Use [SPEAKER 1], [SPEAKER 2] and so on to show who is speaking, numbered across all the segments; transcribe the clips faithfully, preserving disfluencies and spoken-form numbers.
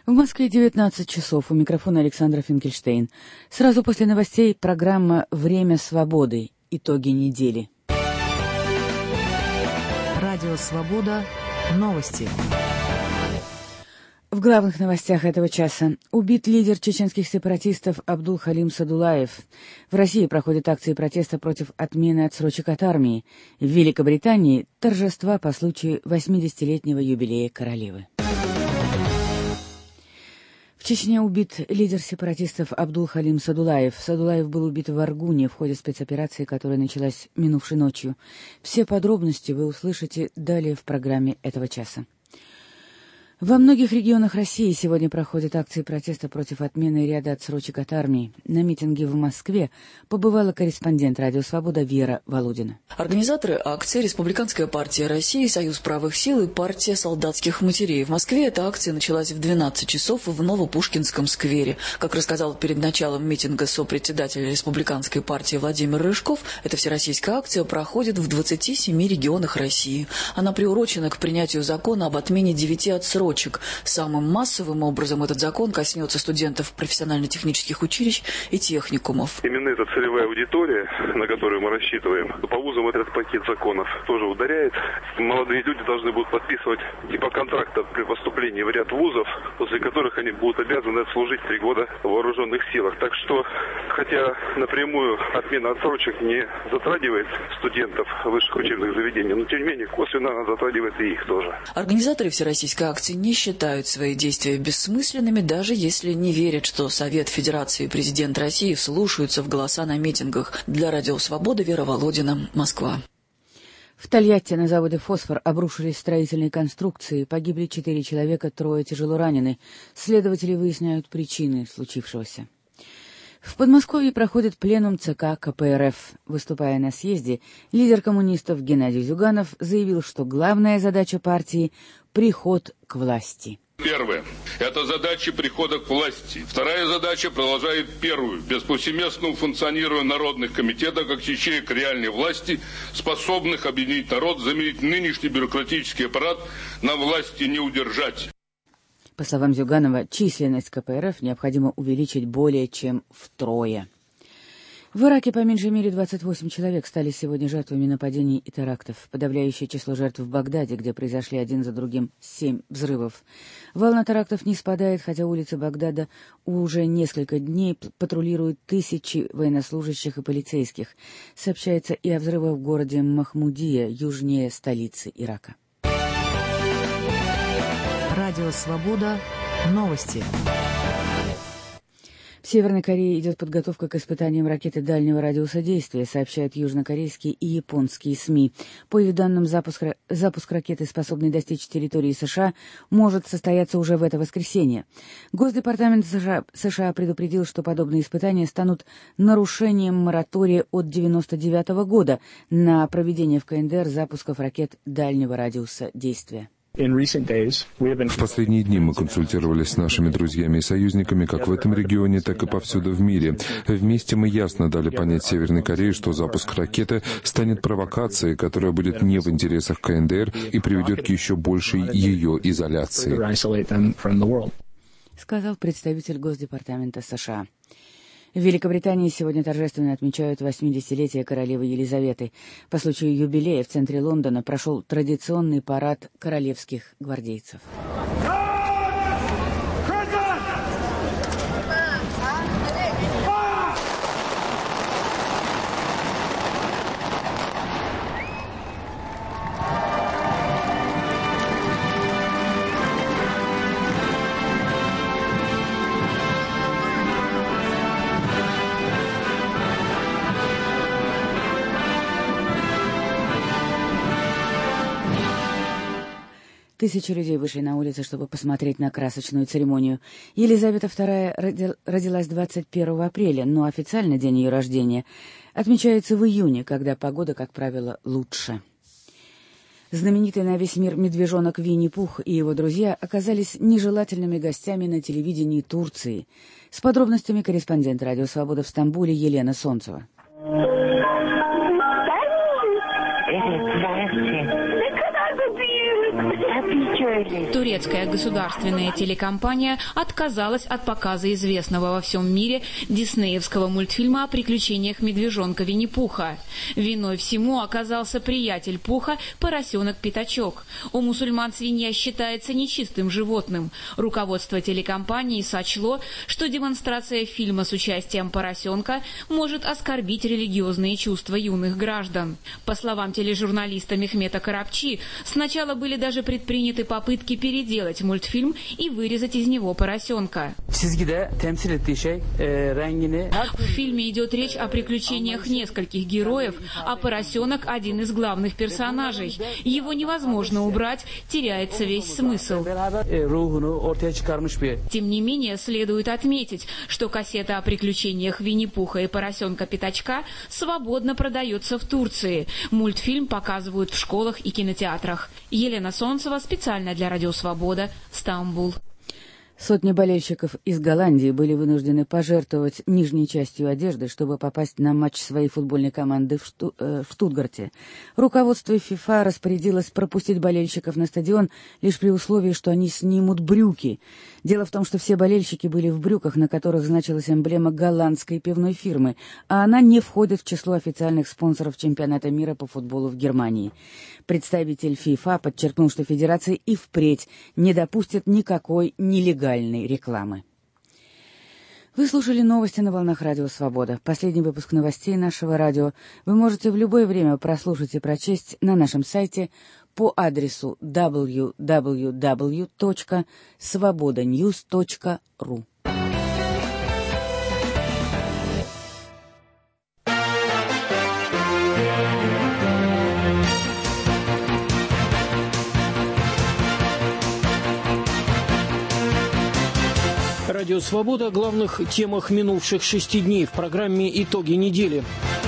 [SPEAKER 1] В Москве девятнадцать часов. У микрофона Александра Финкельштейн. Сразу после новостей программа «Время свободы. Итоги недели».
[SPEAKER 2] Радио «Свобода». Новости.
[SPEAKER 1] В главных новостях этого часа. Убит лидер чеченских сепаратистов Абдул-Халим Садулаев. В России проходят акции протеста против отмены отсрочек от армии. В Великобритании торжества по случаю восьмидесятилетнего юбилея королевы. В Чечне убит лидер сепаратистов Абдул-Халим Садулаев. Садулаев был убит в Аргуне в ходе спецоперации, которая началась минувшей ночью. Все подробности вы услышите далее в программе этого часа. Во многих регионах России сегодня проходят акции протеста против отмены ряда отсрочек от армии. На митинге в Москве побывала корреспондент «Радио Свобода» Вера Володина.
[SPEAKER 3] Организаторы акции — Республиканская партия России, Союз правых сил и партия солдатских матерей. В Москве эта акция началась в двенадцать часов в Новопушкинском сквере. Как рассказал перед началом митинга сопредседатель Республиканской партии Владимир Рыжков, эта всероссийская акция проходит в двадцати семи регионах России. Она приурочена к принятию закона об отмене девяти отсрочек. Самым массовым образом этот закон коснется студентов профессионально-технических училищ и техникумов.
[SPEAKER 4] Именно эта целевая аудитория, на которую мы рассчитываем, по вузам этот пакет законов тоже ударяет. Молодые люди должны будут подписывать типа контракта при поступлении в ряд вузов, после которых они будут обязаны служить три года в вооруженных силах. Так что, хотя напрямую отмена отсрочек не затрагивает студентов высших учебных заведений, но тем не менее косвенно она затрагивает и их тоже.
[SPEAKER 3] Организаторы всероссийской акции не считают свои действия бессмысленными, даже если не верят, что Совет Федерации и президент России вслушаются в голоса на митингах. Для Радио Свобода Вера Володина, Москва.
[SPEAKER 1] В Тольятти на заводе «Фосфор» обрушились строительные конструкции. Погибли четыре человека, трое тяжело ранены. Следователи выясняют причины случившегося. В Подмосковье проходит пленум ЦК КПРФ. Выступая на съезде, лидер коммунистов Геннадий Зюганов заявил, что главная задача партии — приход к власти.
[SPEAKER 5] Первое – это задача прихода к власти. Вторая задача продолжает первую – без повсеместного функционирования народных комитетов как ячеек реальной власти, способных объединить народ, заменить нынешний бюрократический аппарат, на власти не удержать.
[SPEAKER 1] По словам Зюганова, численность КПРФ необходимо увеличить более чем втрое. В Ираке по меньшей мере двадцать восемь человек стали сегодня жертвами нападений и терактов. Подавляющее число жертв в Багдаде, где произошли один за другим семь взрывов. Волна терактов не спадает, хотя улицы Багдада уже несколько дней патрулируют тысячи военнослужащих и полицейских. Сообщается и о взрывах в городе Махмудия, южнее столицы Ирака.
[SPEAKER 2] Радио «Свобода». Новости.
[SPEAKER 1] В Северной Корее идет подготовка к испытаниям ракеты дальнего радиуса действия, сообщают южнокорейские и японские СМИ. По их данным, запуск, запуск ракеты, способной достичь территории США, может состояться уже в это воскресенье. Госдепартамент США, США предупредил, что подобные испытания станут нарушением моратория от девяносто девятого года на проведение в КНДР запусков ракет дальнего радиуса действия.
[SPEAKER 6] В последние дни мы консультировались с нашими друзьями и союзниками как в этом регионе, так и повсюду в мире. Вместе мы ясно дали понять Северной Корее, что запуск ракеты станет провокацией, которая будет не в интересах КНДР и приведет к еще большей ее изоляции,
[SPEAKER 1] сказал представитель Госдепартамента США. В Великобритании сегодня торжественно отмечают восьмидесятилетие королевы Елизаветы. По случаю юбилея в центре Лондона прошел традиционный парад королевских гвардейцев. Тысячи людей вышли на улицы, чтобы посмотреть на красочную церемонию. Елизавета вторая родилась двадцать первого апреля, но официально день ее рождения отмечается в июне, когда погода, как правило, лучше. Знаменитый на весь мир медвежонок Винни-Пух и его друзья оказались нежелательными гостями на телевидении Турции. С подробностями корреспондент «Радио Свобода» в Стамбуле Елена Солнцева.
[SPEAKER 7] Турецкая государственная телекомпания отказалась от показа известного во всем мире диснеевского мультфильма о приключениях медвежонка Винни-Пуха. Виной всему оказался приятель Пуха, поросенок Пятачок. У мусульман свинья считается нечистым животным. Руководство телекомпании сочло, что демонстрация фильма с участием поросенка может оскорбить религиозные чувства юных граждан. По словам тележурналиста Мехмета Карапчи, сначала были даже предприняты попытки переделать мультфильм и вырезать из него поросенка. В фильме идет речь о приключениях нескольких героев, а поросенок – один из главных персонажей. Его невозможно убрать, теряется весь смысл. Тем не менее, следует отметить, что кассета о приключениях Винни-Пуха и поросенка Пятачка свободно продается в Турции. Мультфильм показывают в школах и кинотеатрах. Елена Солнцева, специально для Радио Свобода, Стамбул.
[SPEAKER 1] Сотни болельщиков из Голландии были вынуждены пожертвовать нижней частью одежды, чтобы попасть на матч своей футбольной команды в, Шту- э, в Штутгарте. Руководство ФИФА распорядилось пропустить болельщиков на стадион лишь при условии, что они снимут брюки. Дело в том, что все болельщики были в брюках, на которых значилась эмблема голландской пивной фирмы, а она не входит в число официальных спонсоров чемпионата мира по футболу в Германии. Представитель ФИФА подчеркнул, что федерация и впредь не допустит никакой нелегальной рекламы. Вы слушали новости на волнах Радио Свобода. Последний выпуск новостей нашего радио вы можете в любое время прослушать и прочесть на нашем сайте по адресу дабл ю дабл ю дабл ю точка свобода ньюс точка ру.
[SPEAKER 8] Радио «Свобода» о главных темах минувших шести дней в программе «Итоги недели».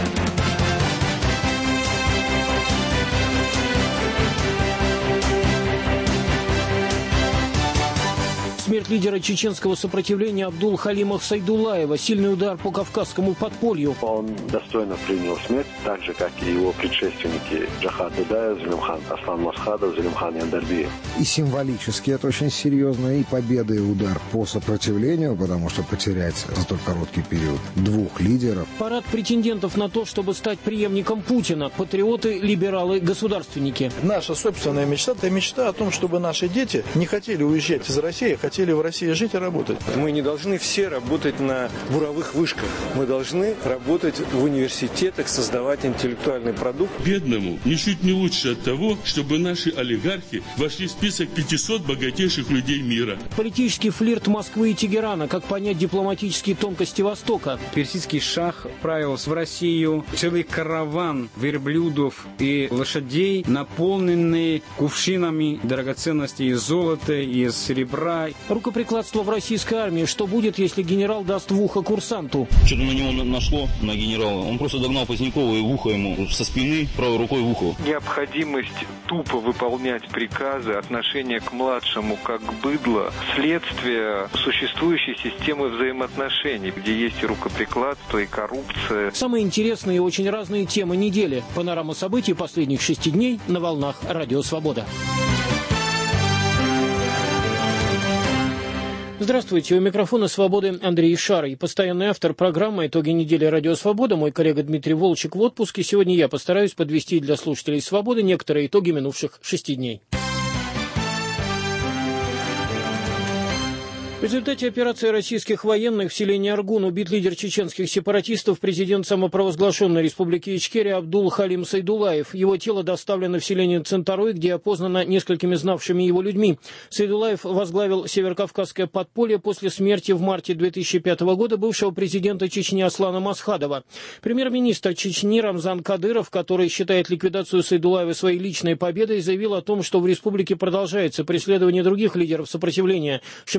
[SPEAKER 8] Смерть лидера чеченского сопротивления Абдул-Халима Сайдуллаева, сильный удар по кавказскому подполью.
[SPEAKER 9] Он достойно принял смерть, так же, как и его предшественники Джахар Дудаев, Зулимхан Аслан Масхадов, Зулимхан Яндарбиев.
[SPEAKER 10] И символически это очень серьезно, и победа, и удар по сопротивлению, потому что потерять за столь короткий период двух лидеров.
[SPEAKER 8] Парад претендентов на то, чтобы стать преемником Путина. Патриоты, либералы, государственники.
[SPEAKER 11] Наша собственная мечта – это мечта о том, чтобы наши дети не хотели уезжать из России, хотели в России жить и работать.
[SPEAKER 12] Мы не должны все работать на буровых вышках. Мы должны работать в университетах, создавать интеллектуальный продукт.
[SPEAKER 13] Бедному ничуть не лучше от того, чтобы наши олигархи вошли в список пятисот богатейших людей мира.
[SPEAKER 8] Политический флирт Москвы и Тегерана. Как понять дипломатические тонкости Востока?
[SPEAKER 14] Персидский шах отправился в Россию. Целый караван верблюдов и лошадей, наполненный кувшинами драгоценностей из золота, из серебра.
[SPEAKER 8] Рукоприкладство в российской армии. Что будет, если генерал даст в ухо курсанту?
[SPEAKER 15] Что-то на него нашло, на генерала. Он просто догнал Позднякова и в ухо ему, со спины, правой рукой в ухо.
[SPEAKER 16] Необходимость тупо выполнять приказы, отношение к младшему как быдло, следствие существующей системы взаимоотношений, где есть и рукоприкладство, и коррупция.
[SPEAKER 8] Самые интересные и очень разные темы недели. Панорама событий последних шести дней на волнах Радио Свобода. Здравствуйте, у микрофона «Свободы» Андрей Шарый, постоянный автор программы «Итоги недели Радио Свобода». Мой коллега Дмитрий Волчек в отпуске. Сегодня я постараюсь подвести для слушателей «Свободы» некоторые итоги минувших шести дней. В результате операции российских военных в селении Аргун убит лидер чеченских сепаратистов, президент самопровозглашенной республики Ичкерия Абдул-Халим Сайдуллаев. Его тело доставлено в селение Центарой, где опознано несколькими знавшими его людьми. Сайдуллаев возглавил северокавказское подполье после смерти в марте две тысячи пятого года бывшего президента Чечни Аслана Масхадова. Премьер-министр Чечни Рамзан Кадыров, который считает ликвидацию Сайдуллаева своей личной победой, заявил о том, что в республике продолжается преследование других лидеров сопротивления. Шамиля Басаев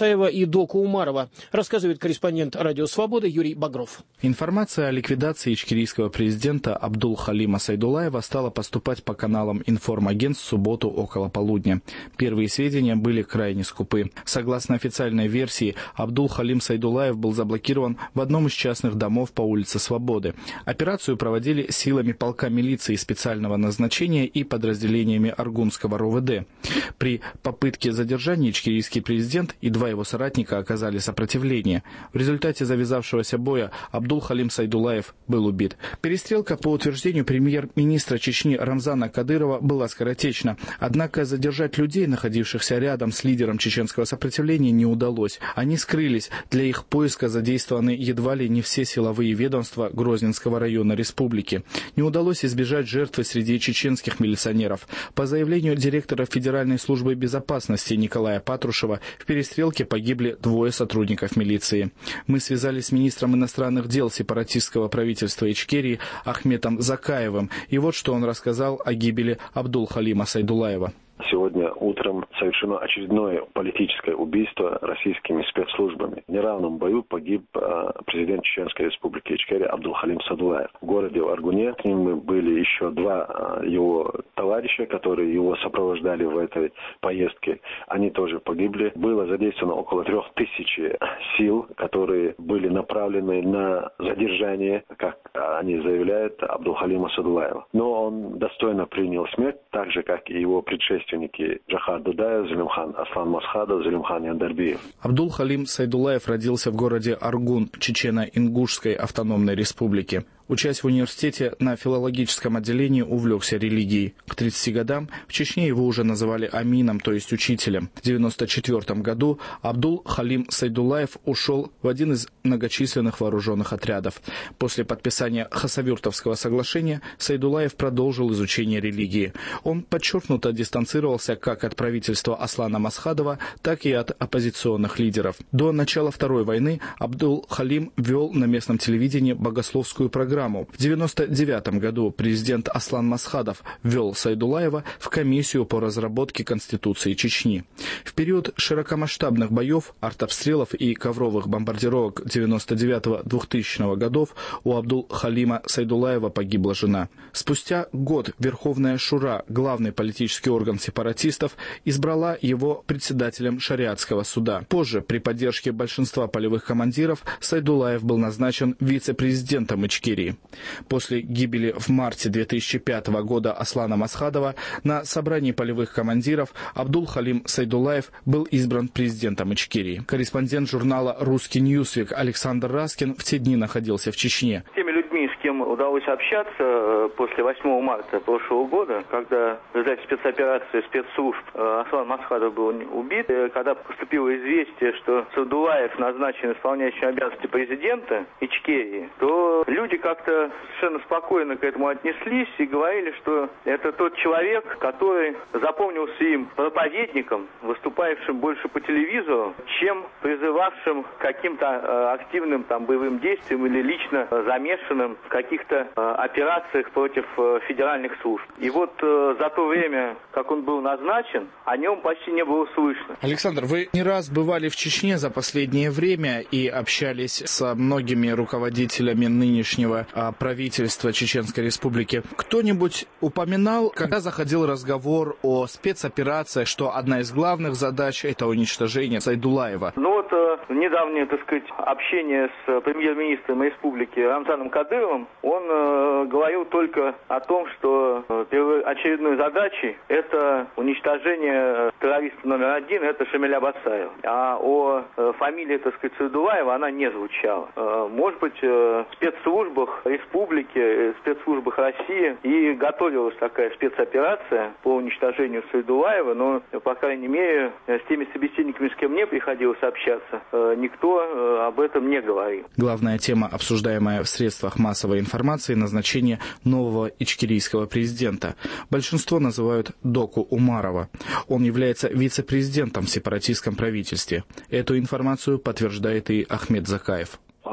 [SPEAKER 8] Закаева и Доку Умарова, рассказывает корреспондент «Радио Свобода» Юрий Багров.
[SPEAKER 17] Информация о ликвидации ичкерийского президента Абдул-Халима Сайдуллаева стала поступать по каналам информагентств в субботу около полудня. Первые сведения были крайне скупы. Согласно официальной версии, Абдул-Халим Сайдуллаев был заблокирован в одном из частных домов по улице Свободы. Операцию проводили силами полка милиции специального назначения и подразделениями Аргунского РОВД. При попытке задержания ичкерийский президент и два его соратника оказали сопротивление. В результате завязавшегося боя Абдул-Халим Сайдуллаев был убит. Перестрелка, по утверждению премьер-министра Чечни Рамзана Кадырова, была скоротечна. Однако задержать людей, находившихся рядом с лидером чеченского сопротивления, не удалось. Они скрылись. Для их поиска задействованы едва ли не все силовые ведомства Грозненского района республики. Не удалось избежать жертвы среди чеченских милиционеров. По заявлению директора Федеральной службы безопасности Николая Патрушева, в перестрелке погибли двое сотрудников милиции. Мы связались с министром иностранных дел сепаратистского правительства Ичкерии Ахметом Закаевым, и вот что он рассказал о гибели Абдул-Халима Сайдуллаева.
[SPEAKER 9] Сегодня утром совершено очередное политическое убийство российскими спецслужбами. В неравном бою погиб э, президент Чеченской республики Ичкерия Абдул-Халим Сайдуллаев. В городе Аргуне с ним были еще два э, его товарища, которые его сопровождали в этой поездке. Они тоже погибли. Было задействовано около трех тысяч сил, которые были направлены на задержание, как они заявляют, Абдул-Халима Сайдуллаева. Но он достойно принял смерть, так же, как и его предшественник Джахар Дудаев, Зулимхан Аслан Масхадов, Зулимхан Яндарбиев.
[SPEAKER 17] Абдул-Халим Сайдуллаев родился в городе Аргун Чечено-Ингушской автономной республики. Учась в университете на филологическом отделении, увлекся религией. К тридцати годам в Чечне его уже называли амином, то есть учителем. В девяносто четвёртом году Абдул-Халим Сайдуллаев ушел в один из многочисленных вооруженных отрядов. После подписания Хасавюртовского соглашения Сайдуллаев продолжил изучение религии. Он подчеркнуто дистанцировался как от правительства Аслана Масхадова, так и от оппозиционных лидеров. До начала Второй войны Абдул-Халим вел на местном телевидении богословскую программу. В девяносто девятом году президент Аслан Масхадов ввел Сайдуллаева в комиссию по разработке Конституции Чечни. В период широкомасштабных боев, артобстрелов и ковровых бомбардировок девяносто девятого — двухтысячного годов у Абдул-Халима Сайдуллаева погибла жена. Спустя год Верховная Шура, главный политический орган сепаратистов, избрала его председателем шариатского суда. Позже, при поддержке большинства полевых командиров, Сайдуллаев был назначен вице-президентом Ичкерии. После гибели в марте две тысячи пятого года Аслана Масхадова на собрании полевых командиров Абдул-Халим Сайдуллаев был избран президентом Ичкерии. Корреспондент журнала «Русский Ньюсвик» Александр Раскин в те дни находился в Чечне.
[SPEAKER 18] Теми людьми, с кем удалось общаться после восьмого марта прошлого года, когда в результате спецоперации спецслужб Аслан Масхадов был убит, когда поступило известие, что Сайдуллаев назначен исполняющим обязанности президента Ичкерии, то люди как-то совершенно спокойно к этому отнеслись и говорили, что это тот человек, который запомнился им проповедником, выступающим больше по телевизору, чем призывавшим к каким-то э, активным там боевым действиям или лично э, замешанным в каких-то э, операциях против э, федеральных служб. И вот э, за то время, как он был назначен, о нем почти не было слышно.
[SPEAKER 17] Александр, вы не раз бывали в Чечне за последнее время и общались со многими руководителями нынешнего а, правительства Чеченской Республики. Кто-нибудь упоминал, когда заходил разговор о спецоперациях, что одна из главных задач — это уничтожение Сайдуллаева?
[SPEAKER 18] Ну вот э, недавнее, так сказать, общение с премьер-министром республики Рамзаном Кадыровым, он э, говорил только о том, что э, первоочередной задачей это уничтожение террориста номер один, это Шамиля Басаева. А о э, фамилии, так сказать, Сайдуллаева она не звучала. Э, может быть, э, в спецслужбах республики, спецслужбах России и готовилась такая спецоперация по уничтожению Сайдуллаева, но, по крайней мере, с теми собеседниками, с кем мне приходилось общаться, никто об этом не говорил.
[SPEAKER 17] Главная тема, обсуждаемая в средствах массовой информации, назначение нового ичкерийского президента. Большинство называют Доку Умарова. Он является вице-президентом в сепаратистском правительстве. Эту информацию подтверждает и Ахмет Закаев.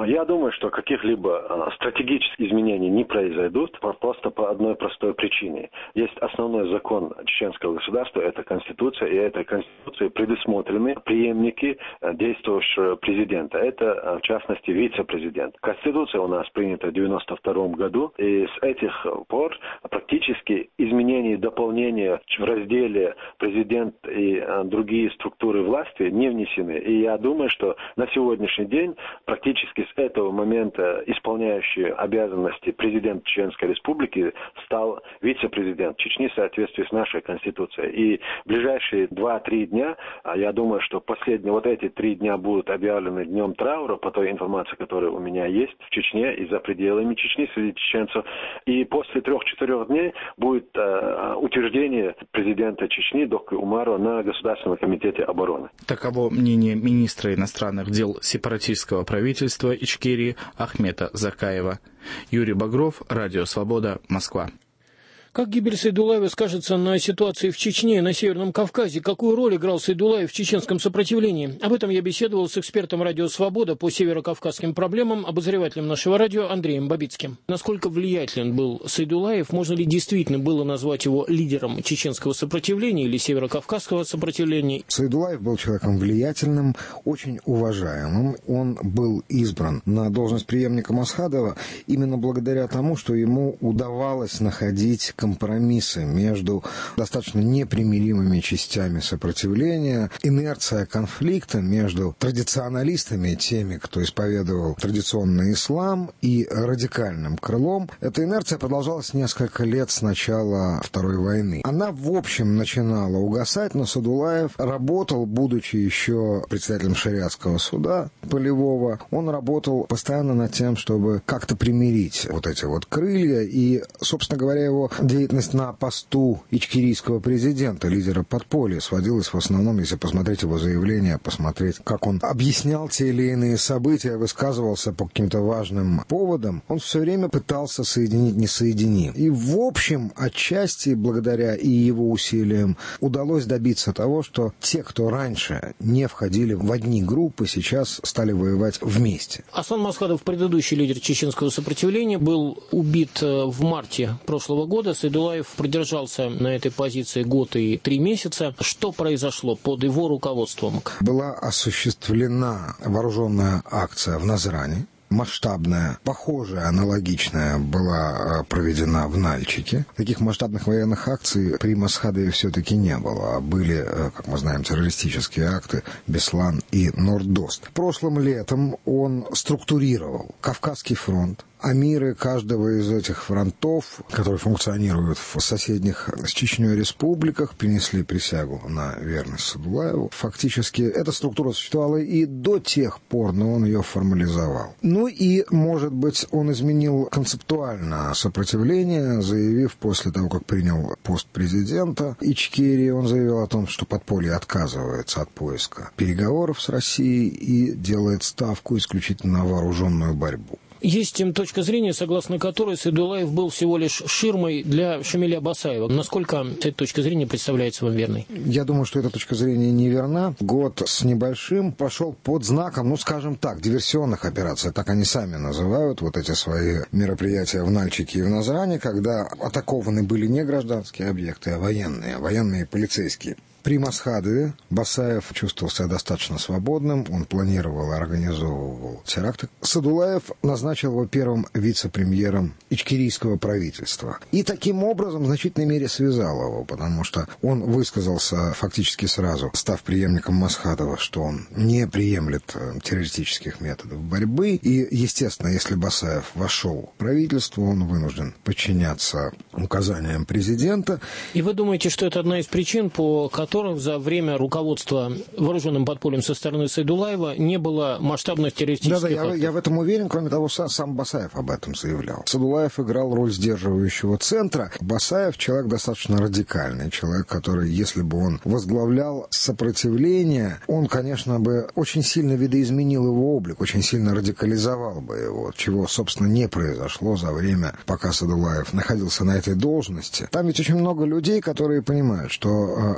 [SPEAKER 9] Я думаю, что каких-либо стратегических изменений не произойдут просто по одной простой причине. Есть основной закон чеченского государства, это Конституция, и этой Конституции предусмотрены преемники действующего президента. Это, в частности, вице-президент. Конституция у нас принята в девяносто втором году, и с этих пор практически изменения и дополнения в разделе президент и другие структуры власти не внесены. И я думаю, что на сегодняшний день практически с этого момента исполняющий обязанности президент Чеченской Республики стал вице-президент Чечни в соответствии с нашей Конституцией. И в ближайшие два-три дня, я думаю, что последние вот эти три дня будут объявлены днем траура по той информации, которая у меня есть в Чечне и за пределами Чечни среди чеченцев. И после трех-четырех дней будет э, утверждение президента Чечни Дохкой Умарова на Государственном комитете обороны.
[SPEAKER 17] Таково мнение министра иностранных дел сепаратистского правительства Ичкерии Ахмета Закаева. Юрий Багров, Радио Свобода, Москва.
[SPEAKER 8] Как гибель Сайдулаева скажется на ситуации в Чечне и на Северном Кавказе? Какую роль играл Сайдулаев в чеченском сопротивлении? Об этом я беседовал с экспертом Радио Свобода по северокавказским проблемам, обозревателем нашего радио Андреем Бабицким. Насколько влиятелен был Сайдулаев? Можно ли действительно было назвать его лидером чеченского сопротивления или северокавказского сопротивления?
[SPEAKER 10] Сайдулаев был человеком влиятельным, очень уважаемым. Он был избран на должность преемника Масхадова именно благодаря тому, что ему удавалось находить компромиссы между достаточно непримиримыми частями сопротивления, инерция конфликта между традиционалистами, теми, кто исповедовал традиционный ислам, и радикальным крылом. Эта инерция продолжалась несколько лет с начала Второй войны. Она, в общем, начинала угасать, но Сайдулаев работал, будучи еще председателем шариатского суда полевого, он работал постоянно над тем, чтобы как-то примирить вот эти вот крылья, и, собственно говоря, его деятельность на посту ичкерийского президента, лидера подполья, сводилась в основном, если посмотреть его заявления, посмотреть, как он объяснял те или иные события, высказывался по каким-то важным поводам, он все время пытался соединить несоединим. И, в общем, отчасти, благодаря и его усилиям, удалось добиться того, что те, кто раньше не входили в одни группы, сейчас стали воевать вместе.
[SPEAKER 8] Аслан Масхадов, предыдущий лидер чеченского сопротивления, был убит в марте прошлого года. Сайдулаев продержался на этой позиции год и три месяца. Что произошло под его руководством?
[SPEAKER 10] Была осуществлена вооруженная акция в Назране. Масштабная, похожая, аналогичная была проведена в Нальчике. Таких масштабных военных акций при Масхадове все-таки не было. Были, как мы знаем, террористические акты Беслан и Нордост. Прошлым летом он структурировал Кавказский фронт. Амиры каждого из этих фронтов, которые функционируют в соседних с Чечней республиках, принесли присягу на верность Сайдулаеву. Фактически эта структура существовала и до тех пор, но он ее формализовал. Ну и, может быть, он изменил концептуально сопротивление, заявив после того, как принял пост президента Ичкерии, он заявил о том, что подполье отказывается от поиска переговоров с Россией и делает ставку исключительно на вооруженную борьбу.
[SPEAKER 8] Есть точка зрения, согласно которой Сайдулаев был всего лишь ширмой для Шамиля Басаева. Насколько эта точка зрения представляется вам верной?
[SPEAKER 10] Я думаю, что эта точка зрения неверна. Год с небольшим прошел под знаком, ну, скажем так, диверсионных операций. Так они сами называют вот эти свои мероприятия в Нальчике и в Назране, когда атакованы были не гражданские объекты, а военные, военные и полицейские. При Масхадове Басаев чувствовал себя достаточно свободным, он планировал и организовывал теракты. Сайдулаев назначил его первым вице-премьером ичкерийского правительства. И таким образом в значительной мере связал его, потому что он высказался фактически сразу, став преемником Масхадова, что он не приемлет террористических методов борьбы. И, естественно, если Басаев вошел в правительство, он вынужден подчиняться указаниям президента.
[SPEAKER 8] И вы думаете, что это одна из причин, по которым за время руководства вооруженным подпольем со стороны Сайдулаева не было масштабных террористических
[SPEAKER 10] Да, да,
[SPEAKER 8] актов?
[SPEAKER 10] Я, я в этом уверен. Кроме того, сам Басаев об этом заявлял. Сайдулаев играл роль сдерживающего центра. Басаев человек достаточно радикальный. Человек, который, если бы он возглавлял сопротивление, он, конечно, бы очень сильно видоизменил его облик, очень сильно радикализовал бы его, чего, собственно, не произошло за время, пока Сайдулаев находился на этой должности. Там ведь очень много людей, которые понимают, что э, они делают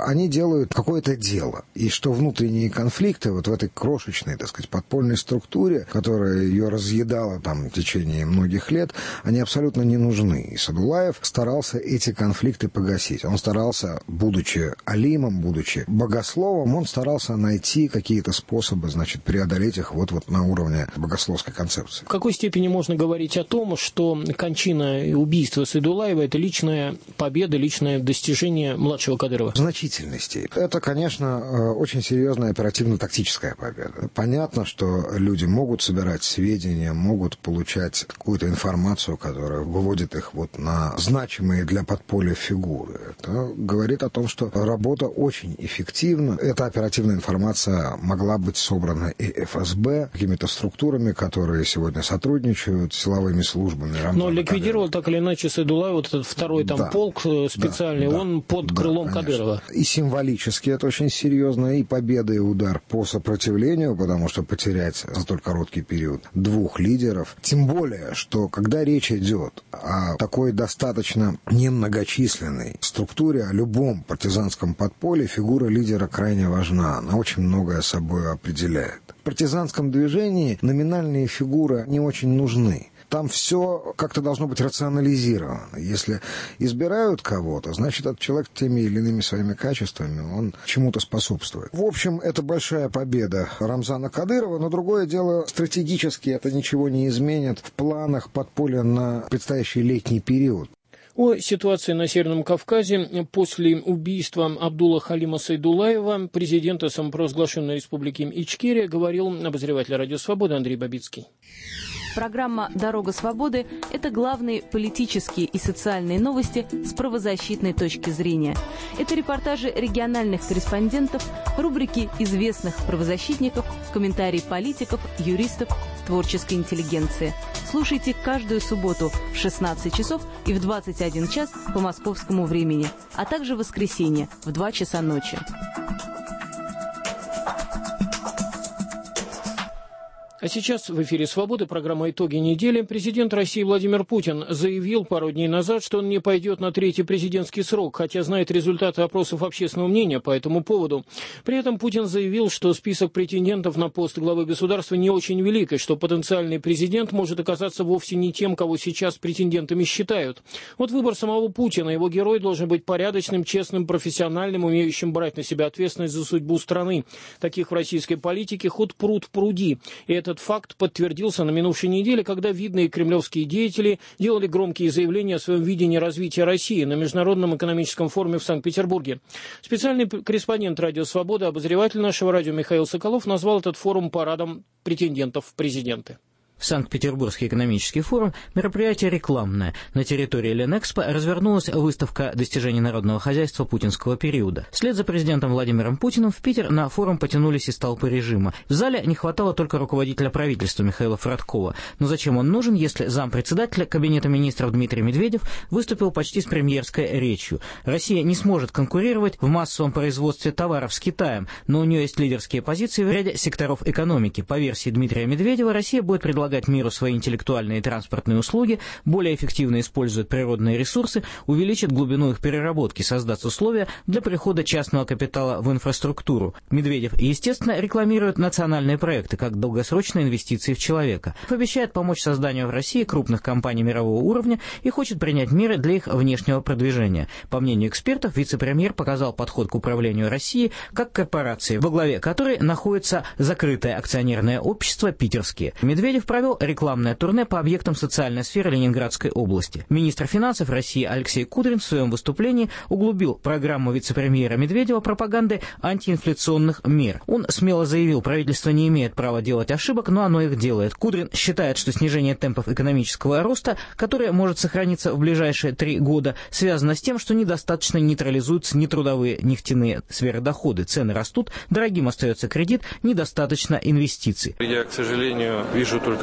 [SPEAKER 10] делают какое-то дело, и что внутренние конфликты вот в этой крошечной, так сказать, подпольной структуре, которая ее разъедала там в течение многих лет, они абсолютно не нужны. И Садулаев старался эти конфликты погасить. Он старался, будучи алимом, будучи богословом, он старался найти какие-то способы, значит, преодолеть их вот, вот на уровне богословской концепции.
[SPEAKER 8] В какой степени можно говорить о том, что кончина и убийство Сайдулаева – это личная победа, личное достижение младшего Кадырова?
[SPEAKER 10] В значительной степени. Это, конечно, очень серьезная оперативно-тактическая победа. Понятно, что люди могут собирать сведения, могут получать какую-то информацию, которая выводит их вот на значимые для подполья фигуры. Это говорит о том, что работа очень эффективна. Эта оперативная информация могла быть собрана и эф эс бэ, какими-то структурами, которые сегодня сотрудничают с силовыми службами.
[SPEAKER 8] Но ликвидировал так или иначе Сайдулаев, вот этот второй там да, полк специальный, да, он под да, крылом конечно. Кадырова.
[SPEAKER 10] И символически это очень серьезно, и победа, и удар по сопротивлению, потому что потерять за столь короткий период двух лидеров. Тем более, что когда речь идет о такой достаточно немногочисленной структуре, о любом партизанском подполье, фигура лидера крайне важна. Она очень многое собой определяет. В партизанском движении номинальные фигуры не очень нужны. Там все как-то должно быть рационализировано. Если избирают кого-то, значит, этот человек теми или иными своими качествами, он чему-то способствует. В общем, это большая победа Рамзана Кадырова, но другое дело, стратегически это ничего не изменит в планах подполья на предстоящий летний период.
[SPEAKER 8] О ситуации на Северном Кавказе после убийства Абдулла Халима Сайдулаева, президента самопровозглашенной республики Ичкерия, говорил обозреватель «Радио Свобода» Андрей Бабицкий.
[SPEAKER 19] Программа «Дорога свободы» – это главные политические и социальные новости с правозащитной точки зрения. Это репортажи региональных корреспондентов, рубрики известных правозащитников, комментарии политиков, юристов, творческой интеллигенции. Слушайте каждую субботу в шестнадцать часов и в двадцать один час по московскому времени, а также в воскресенье в два часа ночи.
[SPEAKER 8] А сейчас в эфире «Свободы» программа «Итоги недели». Президент России Владимир Путин заявил пару дней назад, что он не пойдет на третий президентский срок, хотя знает результаты опросов общественного мнения по этому поводу. При этом Путин заявил, что список претендентов на пост главы государства не очень велик, и что потенциальный президент может оказаться вовсе не тем, кого сейчас претендентами считают. Вот выбор самого Путина. Его герой должен быть порядочным, честным, профессиональным, умеющим брать на себя ответственность за судьбу страны. Таких в российской политике хоть пруд пруди. И это Этот факт подтвердился на минувшей неделе, когда видные кремлевские деятели делали громкие заявления о своем видении развития России на Международном экономическом форуме в Санкт-Петербурге. Специальный корреспондент «Радио Свобода», обозреватель нашего радио Михаил Соколов назвал этот форум парадом претендентов в президенты.
[SPEAKER 20] Санкт-Петербургский экономический форум – мероприятие рекламное. На территории Ленэкспо развернулась выставка достижений народного хозяйства путинского периода. Вслед за президентом Владимиром Путиным в Питер на форум потянулись из толпы режима. В зале не хватало только руководителя правительства Михаила Фродкова. Но зачем он нужен, если зампредседателя Кабинета министров Дмитрий Медведев выступил почти с премьерской речью? Россия не сможет конкурировать в массовом производстве товаров с Китаем, но у нее есть лидерские позиции в ряде секторов экономики. По версии Дмитрия Медведева, Россия будет предлагать миру свои интеллектуальные и транспортные услуги, более эффективно использует природные ресурсы, увеличит глубину их переработки, создаст условия для прихода частного капитала в инфраструктуру. Медведев, естественно, рекламирует национальные проекты как долгосрочные инвестиции в человека. Обещает помочь созданию в России крупных компаний мирового уровня и хочет принять меры для их внешнего продвижения. По мнению экспертов, вице-премьер показал подход к управлению Россией как корпорации, во главе которой находится закрытое акционерное общество «Питерские». Медведев провел рекламное турне по объектам социальной сферы Ленинградской области. Министр финансов России Алексей Кудрин в своем выступлении углубил программу вице-премьера Медведева пропаганды антиинфляционных мер. Он смело заявил, правительство не имеет права делать ошибок, но оно их делает. Кудрин считает, что снижение темпов экономического роста, которое может сохраниться в ближайшие три года, связано с тем, что недостаточно нейтрализуются нетрудовые нефтяные сферы доходы. Цены растут, дорогим остается кредит, недостаточно инвестиций.
[SPEAKER 12] Я, к сожалению, вижу только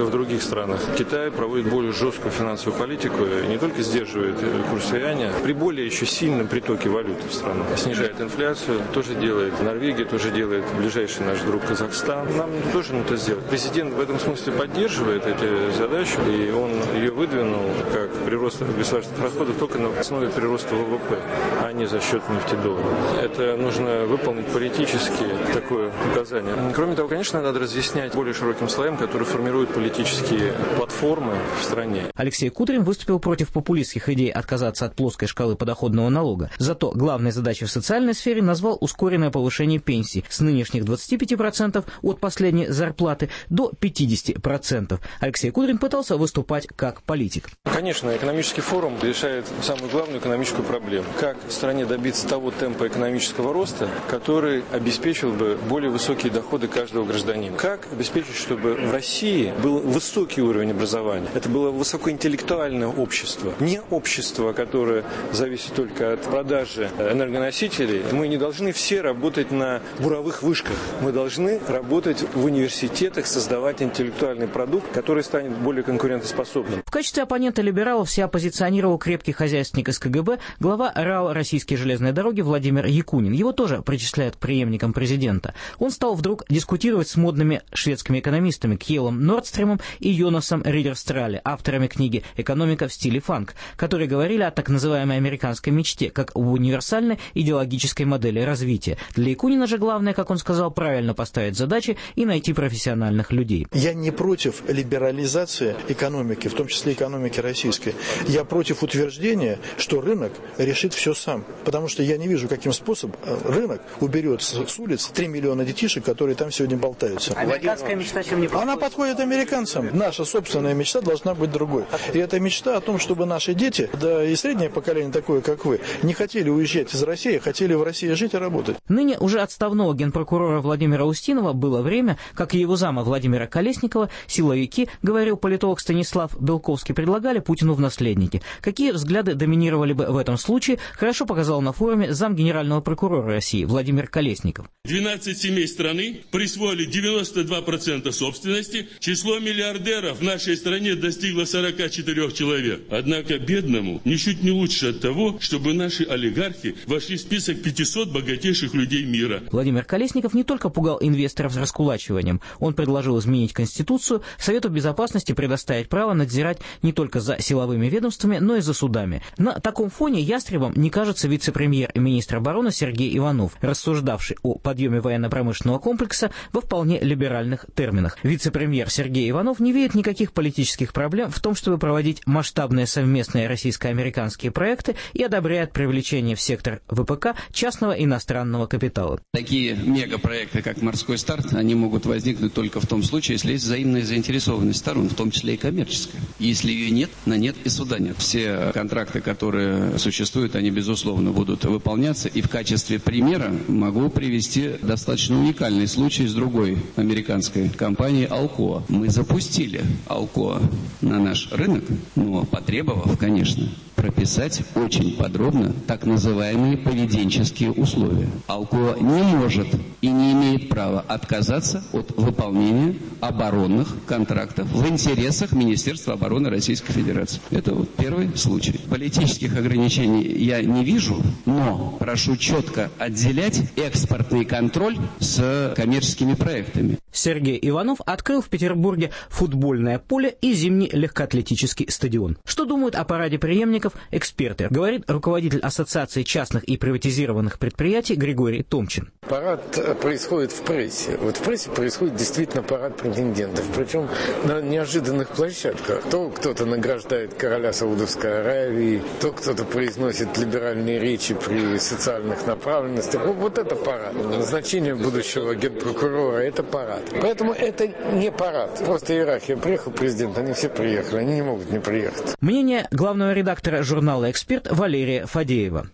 [SPEAKER 12] в других странах. Китай проводит более жесткую финансовую политику, не только сдерживает курс юаня, при более еще сильном притоке валюты в страну. Снижает инфляцию, тоже делает Норвегия, тоже делает ближайший наш друг Казахстан. Нам тоже надо сделать. Президент в этом смысле поддерживает эти задачи, и он ее выдвинул как прирост государственных расходов только на основе прироста ВВП, а не за счет нефтедоллара. Это нужно выполнить политически, такое указание. Кроме того, конечно, надо разъяснять более широким слоям, которые формируют политические платформы в стране.
[SPEAKER 20] Алексей Кудрин выступил против популистских идей отказаться от плоской шкалы подоходного налога. Зато главной задачей в социальной сфере назвал ускоренное повышение пенсий с нынешних двадцати пяти процентов от последней зарплаты до пятидесяти процентов. Алексей Кудрин пытался выступать как политик.
[SPEAKER 12] Конечно, экономический форум решает самую главную экономическую проблему. Как в стране добиться того темпа экономического роста, который обеспечил бы более высокие доходы каждого гражданина. Как обеспечить, чтобы в России был высокий уровень образования. Это было высокоинтеллектуальное общество. Не общество, которое зависит только от продажи энергоносителей. Мы не должны все работать на буровых вышках. Мы должны работать в университетах, создавать интеллектуальный продукт, который станет более конкурентоспособным.
[SPEAKER 20] В качестве оппонента либералов себя позиционировал крепкий хозяйственник из ка гэ бэ, глава РАО «Российские железные дороги» Владимир Якунин. Его тоже причисляют к преемникам президента. Он стал вдруг дискутировать с модными шведскими экономистами Кьелом Нордстремом и Йонасом Ридерстрале, авторами книги «Экономика в стиле фанк», которые говорили о так называемой американской мечте, как об универсальной идеологической модели развития. Для Якунина же главное, как он сказал, правильно поставить задачи и найти профессиональных людей.
[SPEAKER 11] Я не против либерализации экономики, в том числе экономики российской. Я против утверждения, что рынок решит все сам. Потому что я не вижу, каким способом рынок уберет с улиц три миллиона детишек, которые там сегодня болтаются.
[SPEAKER 20] Американская мечта чем не подходит?
[SPEAKER 11] Она подходит американцам. Наша собственная мечта должна быть другой. И это мечта о том, чтобы наши дети, да и среднее поколение такое, как вы, не хотели уезжать из России, хотели в России жить и работать.
[SPEAKER 20] Ныне уже отставного генпрокурора Владимира Устинова было время, как и его зама Владимира Колесникова, силовики, говорил политолог Станислав Белковский, предлагали Путину в наследники. Какие взгляды доминировали бы в этом случае, хорошо показал на форуме зам генерального прокурора России Владимир Колесников.
[SPEAKER 13] двенадцать семей страны присвоили девяносто два процента собственности. Число миллиардеров в нашей стране достигло сорока четырёх человек. Однако бедному ничуть не лучше от того, чтобы наши олигархи вошли в список пятисот богатейших людей мира.
[SPEAKER 20] Владимир Колесников не только пугал инвесторов раскулачиванием. Он предложил изменить Конституцию, Совету Безопасности предоставить право надзирать не только за силовыми ведомствами, но и за судами. На таком фоне ястребом не кажется вице-премьер и министр обороны Сергей Иванов, рассуждавший о подъеме военно-промышленного комплекса во вполне либеральных терминах. Вице-премьер Сергей Иванов не видит никаких политических проблем в том, чтобы проводить масштабные совместные российско-американские проекты, и одобряет привлечение в сектор вэ пэ ка частного иностранного капитала.
[SPEAKER 21] Такие мегапроекты, как «Морской старт», они могут возникнуть только в том случае, если есть взаимная заинтересованность сторон, в том числе и коммерческая. Если ее нет, на нет и суда нет. Все контракты, которые существуют, они, безусловно, будут выполняться. И в качестве примера могу привести достаточно уникальный случай с другой американской компанией «Алкоа». Мы запустили «Алкоа» на наш рынок, но потребовав, конечно, прописать очень подробно так называемые поведенческие условия. «Алкоа» не может и не имеет права отказаться от выполнения оборонных контрактов в интересах Министерства обороны Российской Федерации. Это вот первый случай. Политических ограничений я не вижу, но прошу четко отделять экспортный контроль с коммерческими проектами.
[SPEAKER 20] Сергей Иванов открыл в Петербурге футбольное поле и зимний легкоатлетический стадион. Что думают о параде преемников эксперты, говорит руководитель Ассоциации частных и приватизированных предприятий Григорий Томчин.
[SPEAKER 22] Парад происходит в прессе. Вот в прессе происходит действительно парад претендентов, причем на неожиданных площадках. То кто-то награждает короля Саудовской Аравии, то кто-то произносит либеральные речи при социальных направленностях. Вот это парад. Назначение будущего генпрокурора – это парад. Поэтому это не парад. Просто иерархия. Приехал президент, они все приехали, они не могут не приехать.
[SPEAKER 20] Мнение главного редактора журнала «Эксперт» Валерия Фадеева.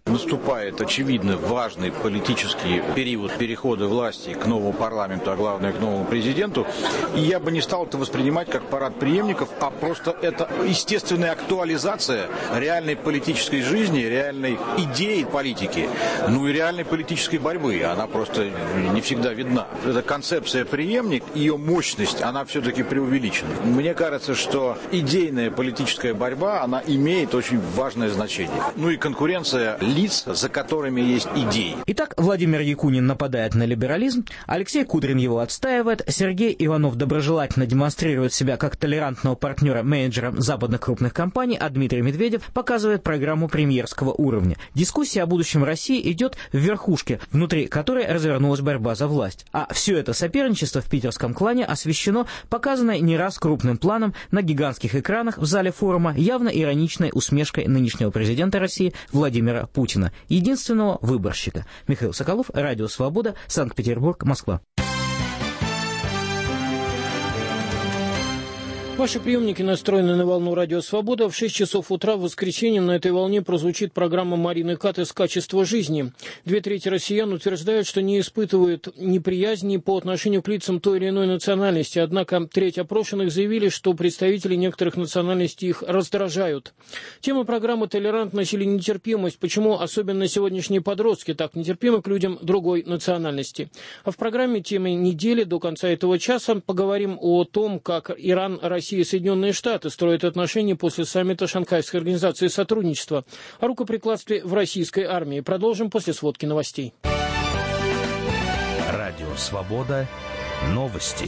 [SPEAKER 3] Наступает, очевидно, важный политический период перехода власти к новому парламенту, а главное, к новому президенту. И я бы не стал это воспринимать как парад преемников, а просто это естественная актуализация реальной политической жизни, реальной идеи политики, ну и реальной политической борьбы. Она просто не всегда видна. Эта концепция преемник, ее мощность, она все-таки преувеличена. Мне кажется, что идейная политическая борьба, она имеет очень важное значение. Ну и конкуренция лиц, за которыми есть идеи.
[SPEAKER 20] Итак, Владимир Якунин нападает на либерализм, Алексей Кудрин его отстаивает, Сергей Иванов доброжелательно демонстрирует себя как толерантного партнера-менеджера западных крупных компаний, а Дмитрий Медведев показывает программу премьерского уровня. Дискуссия о будущем России идет в верхушке, внутри которой развернулась борьба за власть. А все это соперничество в питерском клане освещено, показано не раз крупным планом на гигантских экранах в зале форума, явно ироничной усмешкой нынешнего президента России Владимира Путина, единственного выборщика. Михаил Соколов, Радио Свобода, Санкт-Петербург, Москва.
[SPEAKER 8] Ваши приемники настроены на волну Радио Свобода. В шесть часов утра в воскресенье на этой волне прозвучит программа Марины Катес «Качество жизни». Две трети россиян утверждают, что не испытывают неприязни по отношению к лицам той или иной национальности. Однако треть опрошенных заявили, что представители некоторых национальностей их раздражают. Тема программы «Толерантность или нетерпимость». Почему особенно сегодняшние подростки так нетерпимы к людям другой национальности? А в программе темы недели до конца этого часа поговорим о том, как Иран, Россия и Соединенные Штаты строят отношения после саммита Шанхайской организации сотрудничества, о рукоприкладстве в российской армии. Продолжим после сводки новостей.
[SPEAKER 4] Радио Свобода. Новости.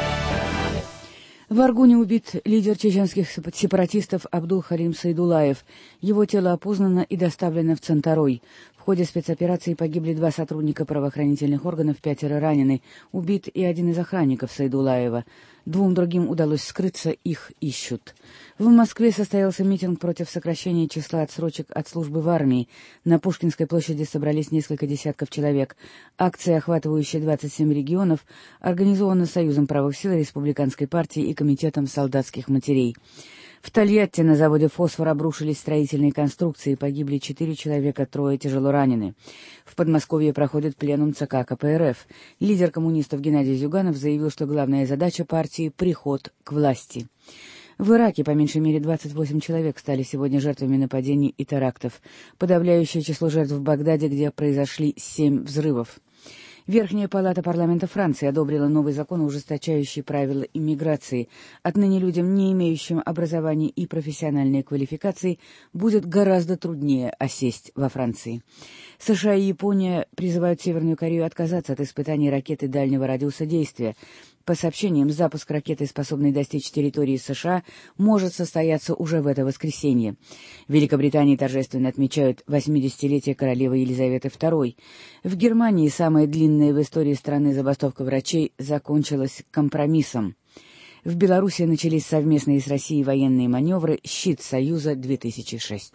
[SPEAKER 1] В Аргуне убит лидер чеченских сепаратистов Абдул-Халим Сайдулаев. Его тело опознано и доставлено в Центарой. В ходе спецоперации погибли два сотрудника правоохранительных органов, пятеро ранены. Убит и один из охранников Сайдулаева. Двум другим удалось скрыться, их ищут. В Москве состоялся митинг против сокращения числа отсрочек от службы в армии. На Пушкинской площади собрались несколько десятков человек. Акция, охватывающая двадцать семь регионов, организована Союзом правых сил Республиканской партии и Комитетом солдатских матерей. В Тольятти на заводе «Фосфор» обрушились строительные конструкции, погибли четыре человека, трое тяжело ранены. В Подмосковье проходит пленум ЦК КПРФ. Лидер коммунистов Геннадий Зюганов заявил, что главная задача партии — приход к власти. В Ираке по меньшей мере двадцать восемь человек стали сегодня жертвами нападений и терактов. Подавляющее число жертв в Багдаде, где произошли семь взрывов. Верхняя палата парламента Франции одобрила новый закон, ужесточающий правила иммиграции. Отныне людям, не имеющим образования и профессиональной квалификации, будет гораздо труднее осесть во Франции. США и Япония призывают Северную Корею отказаться от испытаний ракеты дальнего радиуса действия. По сообщениям, запуск ракеты, способной достичь территории США, может состояться уже в это воскресенье. В Великобритании торжественно отмечают восьмидесятилетие королевы Елизаветы второй. В Германии самая длинная в истории страны забастовка врачей закончилась компромиссом. В Беларуси начались совместные с Россией военные маневры «Щит Союза-две тысячи шесть».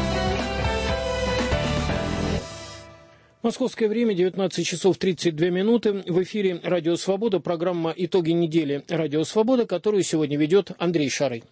[SPEAKER 8] Московское время девятнадцать часов тридцать две минуты. В эфире Радио Свобода, программа «Итоги недели» Радио Свобода, которую сегодня ведет Андрей Шарый.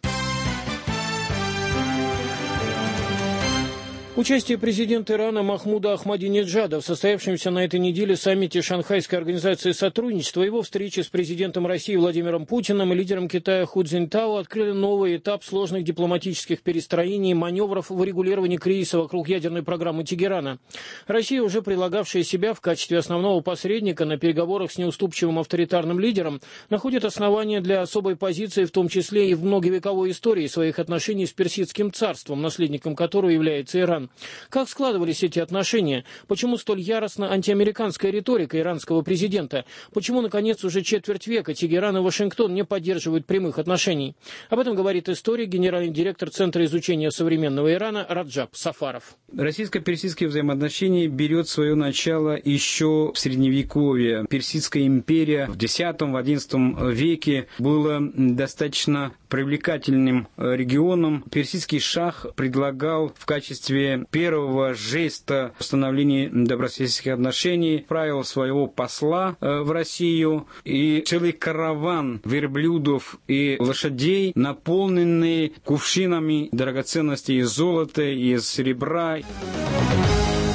[SPEAKER 8] Участие президента Ирана Махмуда Ахмадинеджада в состоявшемся на этой неделе саммите Шанхайской организации сотрудничества, его встречи с президентом России Владимиром Путиным и лидером Китая Ху Цзиньтао открыли новый этап сложных дипломатических перестроений и маневров в урегулировании кризиса вокруг ядерной программы Тегерана. Россия, уже прилагавшая себя в качестве основного посредника на переговорах с неуступчивым авторитарным лидером, находит основания для особой позиции, в том числе и в многовековой истории своих отношений с Персидским царством, наследником которого является Иран. Как складывались эти отношения? Почему столь яростно антиамериканская риторика иранского президента? Почему, наконец, уже четверть века Тегеран и Вашингтон не поддерживают прямых отношений? Об этом говорит историк, генеральный директор Центра изучения современного Ирана Раджаб Сафаров.
[SPEAKER 14] Российско-персидские взаимоотношения берет свое начало еще в Средневековье. Персидская империя в десятом-одиннадцатом веке была достаточно привлекательным регионом. Персидский шах предлагал в качестве первого жеста установления добрососедских отношений отправил своего посла в Россию, и целый караван верблюдов и лошадей, наполненный кувшинами драгоценностей из золота, из серебра.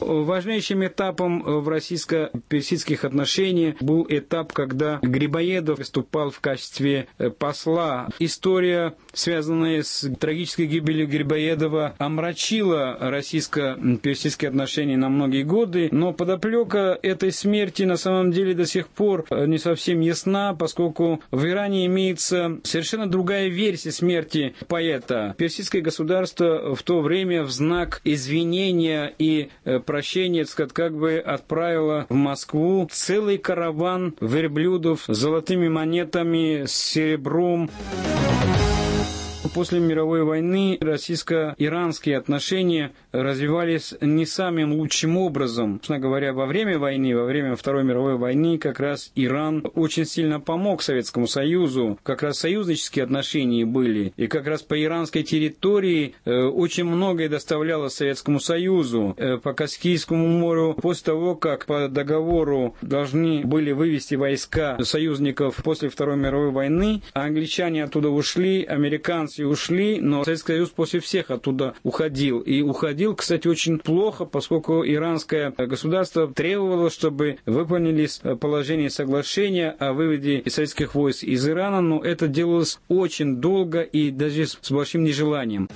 [SPEAKER 14] Важнейшим этапом в российско-персидских отношениях был этап, когда Грибоедов выступал в качестве посла. История, связанная с трагической гибелью Грибоедова, омрачила российско-персидские отношения на многие годы, но подоплека этой смерти на самом деле до сих пор не совсем ясна, поскольку в Иране имеется совершенно другая версия смерти поэта. Персидское государство в то время в знак извинения и прощения, как бы отправило в Москву целый караван верблюдов с золотыми монетами, с серебром. После мировой войны российско-иранские отношения развивались не самым лучшим образом. Собственно говоря, во время войны, во время Второй мировой войны, как раз Иран очень сильно помог Советскому Союзу. Как раз союзнические отношения были. И как раз по иранской территории э, очень многое доставлялось Советскому Союзу. Э, по Каспийскому морю, после того, как по договору должны были вывести войска союзников после Второй мировой войны, англичане оттуда ушли, американцы ушли, но Советский Союз после всех оттуда уходил. И уходил, кстати, очень плохо, поскольку иранское государство требовало, чтобы выполнились положения соглашения о выводе советских войск из Ирана, но это делалось очень долго и даже с большим нежеланием.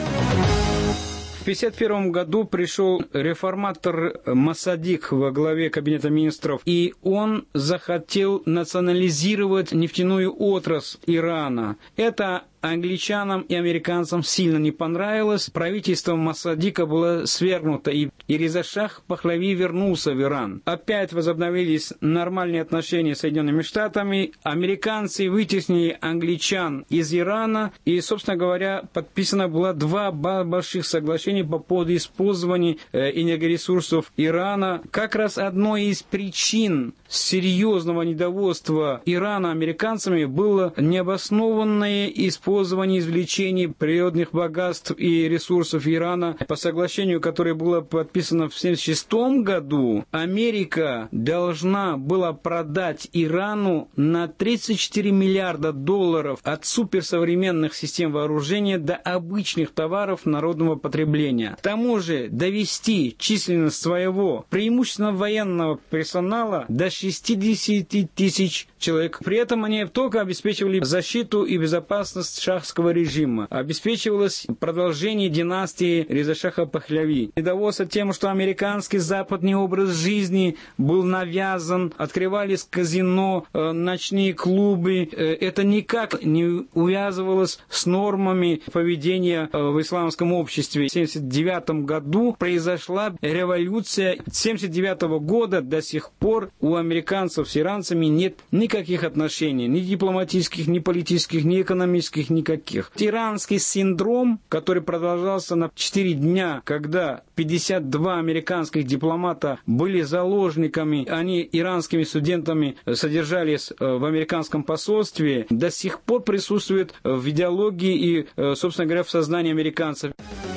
[SPEAKER 14] В тысяча девятьсот пятьдесят первом году пришел реформатор Моссадик во главе Кабинета министров, и он захотел национализировать нефтяную отрасль Ирана. Это англичанам и американцам сильно не понравилось. Правительство Моссадика было свергнуто, и, и Реза Шах Пахлави вернулся в Иран. Опять возобновились нормальные отношения с Соединенными Штатами. Американцы вытеснили англичан из Ирана, и, собственно говоря, подписано было два больших соглашения по поводу использования э, энергоресурсов Ирана. Как раз одной из причин серьезного недовольства Ирана американцами было необоснованное использование использование извлечений природных богатств и ресурсов Ирана. По соглашению, которое было подписано в тысяча девятьсот семьдесят шестом году, Америка должна была продать Ирану на тридцать четыре миллиарда долларов от суперсовременных систем вооружения до обычных товаров народного потребления. К тому же довести численность своего преимущественно военного персонала до шестидесяти тысяч человек. При этом они только обеспечивали защиту и безопасность шахского режима. Обеспечивалось продолжение династии Реза Шаха Пахлави. Недовольство тем, что американский западный образ жизни был навязан, открывались казино, э, ночные клубы. Э, это никак не увязывалось с нормами поведения э, в исламском обществе. В тысяча девятьсот семьдесят девятом году произошла революция. С тысяча девятьсот семьдесят девятого года до сих пор у американцев с иранцами нет никаких отношений, ни дипломатических, ни политических, ни экономических, никаких. Иранский синдром, который продолжался на четыре дня, когда пятьдесят два американских дипломата были заложниками, они иранскими студентами содержались в американском посольстве, до сих пор присутствует в идеологии и, собственно говоря, в сознании американцев.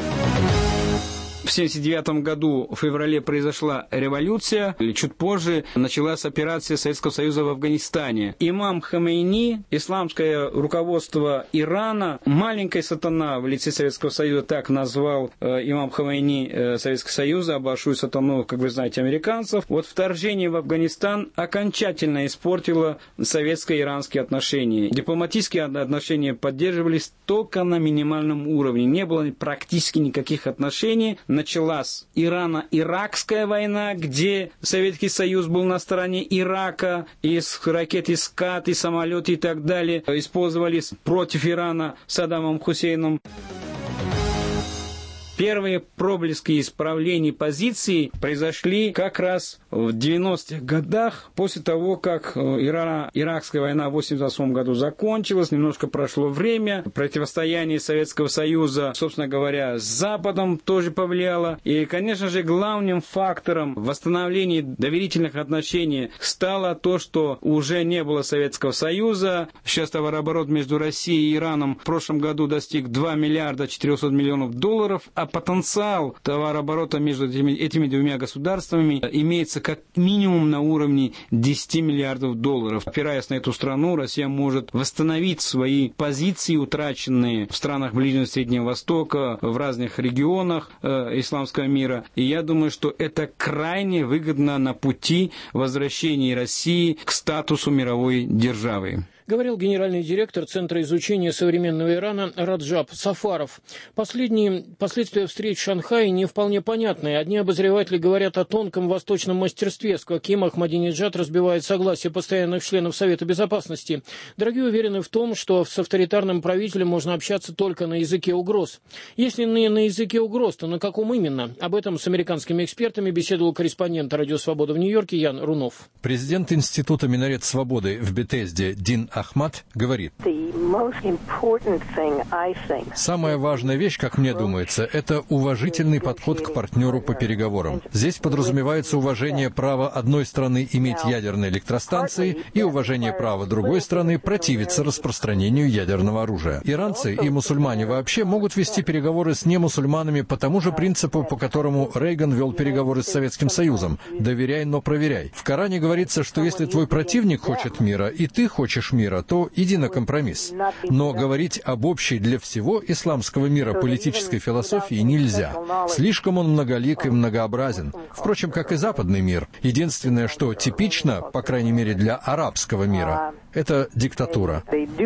[SPEAKER 14] В тысяча девятьсот семьдесят девятом году в феврале произошла революция, или чуть позже началась операция Советского Союза в Афганистане. Имам Хомейни, исламское руководство Ирана, маленькая сатана в лице Советского Союза, так назвал э, имам Хомейни э, Советского Союза, а большую сатану, как вы знаете, американцев. Вот вторжение в Афганистан окончательно испортило советско-иранские отношения. Дипломатические отношения поддерживались только на минимальном уровне. Не было практически никаких отношений. Началась Ирано-Иракская война, где Советский Союз был на стороне Ирака, из ракет «Искат» и самолеты и так далее использовались против Ирана Саддамом Хусейном. Первые проблески исправлений позиций произошли как раз в девяностых годах, после того, как Ирано-Иракская война в восемьдесят восьмом году закончилась, немножко прошло время, противостояние Советского Союза, собственно говоря, с Западом тоже повлияло. И, конечно же, главным фактором восстановления доверительных отношений стало то, что уже не было Советского Союза. Сейчас товарооборот между Россией и Ираном в прошлом году достиг два миллиарда четыреста миллионов долларов, а а потенциал товарооборота между этими, этими двумя государствами имеется как минимум на уровне десять миллиардов долларов. Опираясь на эту страну, Россия может восстановить свои позиции, утраченные в странах Ближнего и Среднего Востока, в разных регионах э, исламского мира. И я думаю, что это крайне выгодно на пути возвращения России к статусу мировой державы.
[SPEAKER 8] Говорил генеральный директор Центра изучения современного Ирана Раджаб Сафаров. Последние последствия встреч в Шанхае не вполне понятны. Одни обозреватели говорят о тонком восточном мастерстве, с каким Ахмадинеджад разбивает согласие постоянных членов Совета Безопасности. Другие уверены в том, что с авторитарным правителем можно общаться только на языке угроз. Если не на языке угроз, то на каком именно? Об этом с американскими экспертами беседовал корреспондент «Радио Свобода» в Нью-Йорке Ян Рунов.
[SPEAKER 2] Президент Института «Минарет свободы» в Бетезде Дин Ахмад говорит: «Самая важная вещь, как мне думается, это уважительный подход к партнеру по переговорам. Здесь подразумевается уважение права одной страны иметь ядерные электростанции и уважение права другой страны противиться распространению ядерного оружия. Иранцы и мусульмане вообще могут вести переговоры с немусульманами по тому же принципу, по которому Рейган вел переговоры с Советским Союзом. Доверяй, но проверяй. В Коране говорится, что если твой противник хочет мира, и ты хочешь мира, то иди на компромисс. Но говорить об общей для всего исламского мира политической философии нельзя. Слишком он многолик и многообразен. Впрочем, как и западный мир. Единственное, что типично, по крайней мере для арабского мира, это диктатура».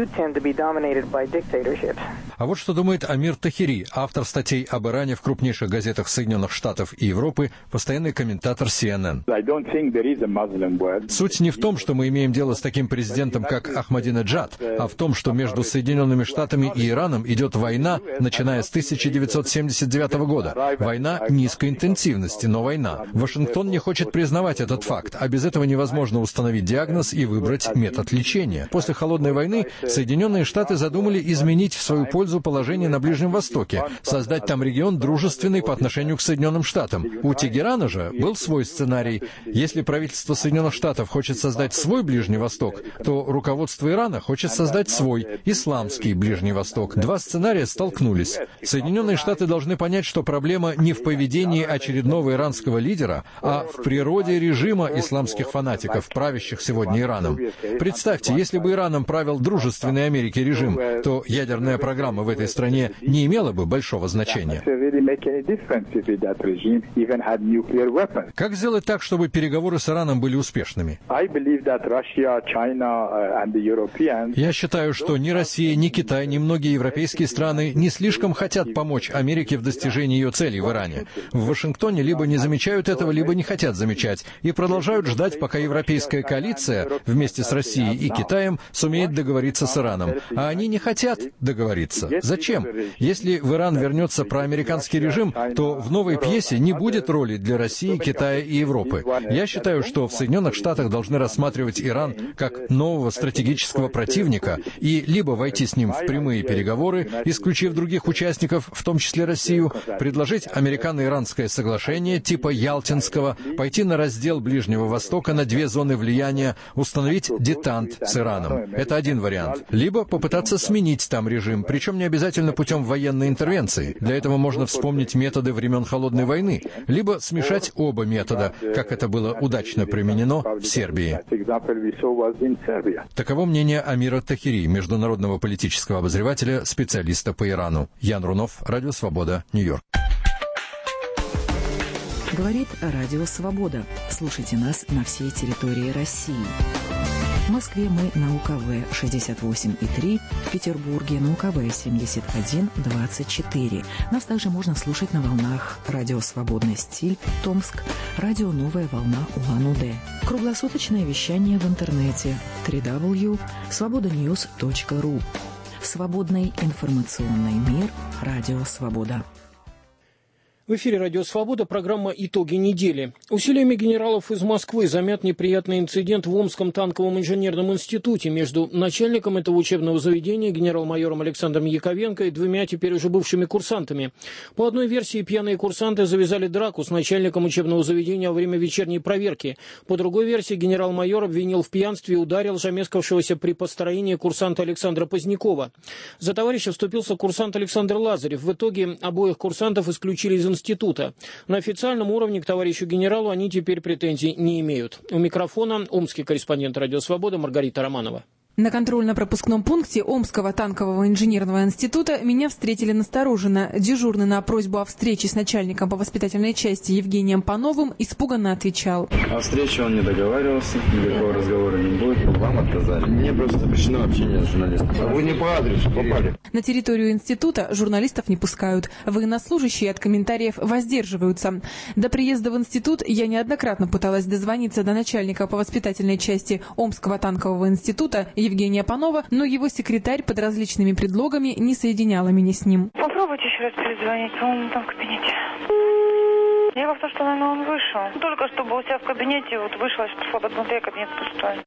[SPEAKER 2] А вот что думает Амир Тахири, автор статей об Иране в крупнейших газетах Соединенных Штатов и Европы, постоянный комментатор си эн эн. Суть не в том, что мы имеем дело с таким президентом, как Ахмадинеджад, а в том, что между Соединенными Штатами и Ираном идет война, начиная с тысяча девятьсот семьдесят девятого года. Война низкой интенсивности, но война. Вашингтон не хочет признавать этот факт, а без этого невозможно установить диагноз и выбрать метод лечения. После Холодной войны Соединенные Штаты задумали изменить в свою пользу положение на Ближнем Востоке, создать там регион, дружественный по отношению к Соединенным Штатам. У Тегерана же был свой сценарий. Если правительство Соединенных Штатов хочет создать свой Ближний Восток, то руководство Ирана хочет создать свой исламский Ближний Восток. Два сценария столкнулись. Соединенные Штаты должны понять, что проблема не в поведении очередного иранского лидера, а в природе режима исламских фанатиков, правящих сегодня Ираном. Представьте, если бы Ираном правил дружественный Америке режим, то ядерная программа в этой стране не имела бы большого значения. Как сделать так, чтобы переговоры с Ираном были успешными? Я считаю, что ни Россия, ни Китай, ни многие европейские страны не слишком хотят помочь Америке в достижении ее целей в Иране. В Вашингтоне либо не замечают этого, либо не хотят замечать, и продолжают ждать, пока европейская коалиция вместе с Россией и Китаем сумеет договориться с Ираном. А они не хотят договориться. Зачем? Если в Иран вернется проамериканский режим, то в новой пьесе не будет роли для России, Китая и Европы. Я считаю, что в Соединенных Штатах должны рассматривать Иран как нового стратегического противника и либо войти с ним в прямые переговоры, исключив других участников, в том числе Россию, предложить американо-иранское соглашение типа Ялтинского, пойти на раздел Ближнего Востока на две зоны влияния, установить детант с Ираном. Это один вариант. Либо попытаться сменить там режим, причем не обязательно путем военной интервенции. Для этого можно вспомнить методы времен Холодной войны, либо смешать оба метода, как это было удачно применено в Сербии. Таково мнение Амира Тахири, международного политического обозревателя, специалиста по Ирану. Ян Рунов, Радио Свобода, Нью-Йорк.
[SPEAKER 5] Говорит Радио Свобода. Слушайте нас на всей территории России. В Москве мы на У Ка Вэ шестьдесят восемь и три, в Петербурге на У Ка Вэ семьдесят один двадцать четыре. Нас также можно слушать на волнах Радио Свободный стиль, Томск, Радио Новая волна Улан-Удэ. Круглосуточное вещание в интернете дабл ю дабл ю дабл ю точка свобода ньюс точка ру. Свободный информационный мир. Радио Свобода.
[SPEAKER 8] В эфире «Радио Свобода», программа «Итоги недели». Усилиями генералов из Москвы замят неприятный инцидент в Омском танковом инженерном институте между начальником этого учебного заведения, генерал-майором Александром Яковенко, и двумя теперь уже бывшими курсантами. По одной версии, пьяные курсанты завязали драку с начальником учебного заведения во время вечерней проверки. По другой версии, генерал-майор обвинил в пьянстве и ударил замешкавшегося при построении курсанта Александра Позднякова. За товарища вступился курсант Александр Лазарев. В итоге обоих курсантов исключили из института. института. На официальном уровне к товарищу генералу они теперь претензий не имеют. У микрофона омский корреспондент «Радио Свобода» Маргарита Романова.
[SPEAKER 6] На контрольно-пропускном пункте Омского танкового инженерного института меня встретили настороженно. Дежурный на просьбу о встрече с начальником по воспитательной части Евгением Пановым испуганно отвечал.
[SPEAKER 7] О встрече он не договаривался, никакого разговора не будет. Вам отказали. Мне просто запрещено общение с журналистом. А вы не по адресу попали.
[SPEAKER 6] На территорию института журналистов не пускают. Военнослужащие от комментариев воздерживаются. До приезда в институт я неоднократно пыталась дозвониться до начальника по воспитательной части Омского танкового института Евгения Панова, но его секретарь под различными предлогами не соединяла меня с ним.
[SPEAKER 23] Попробуйте еще раз перезвонить, он там в кабинете. Дело в том, что, наверное, он вышел. Только что был у себя в кабинете, вот вышла, пришла посмотреть, кабинет пустой.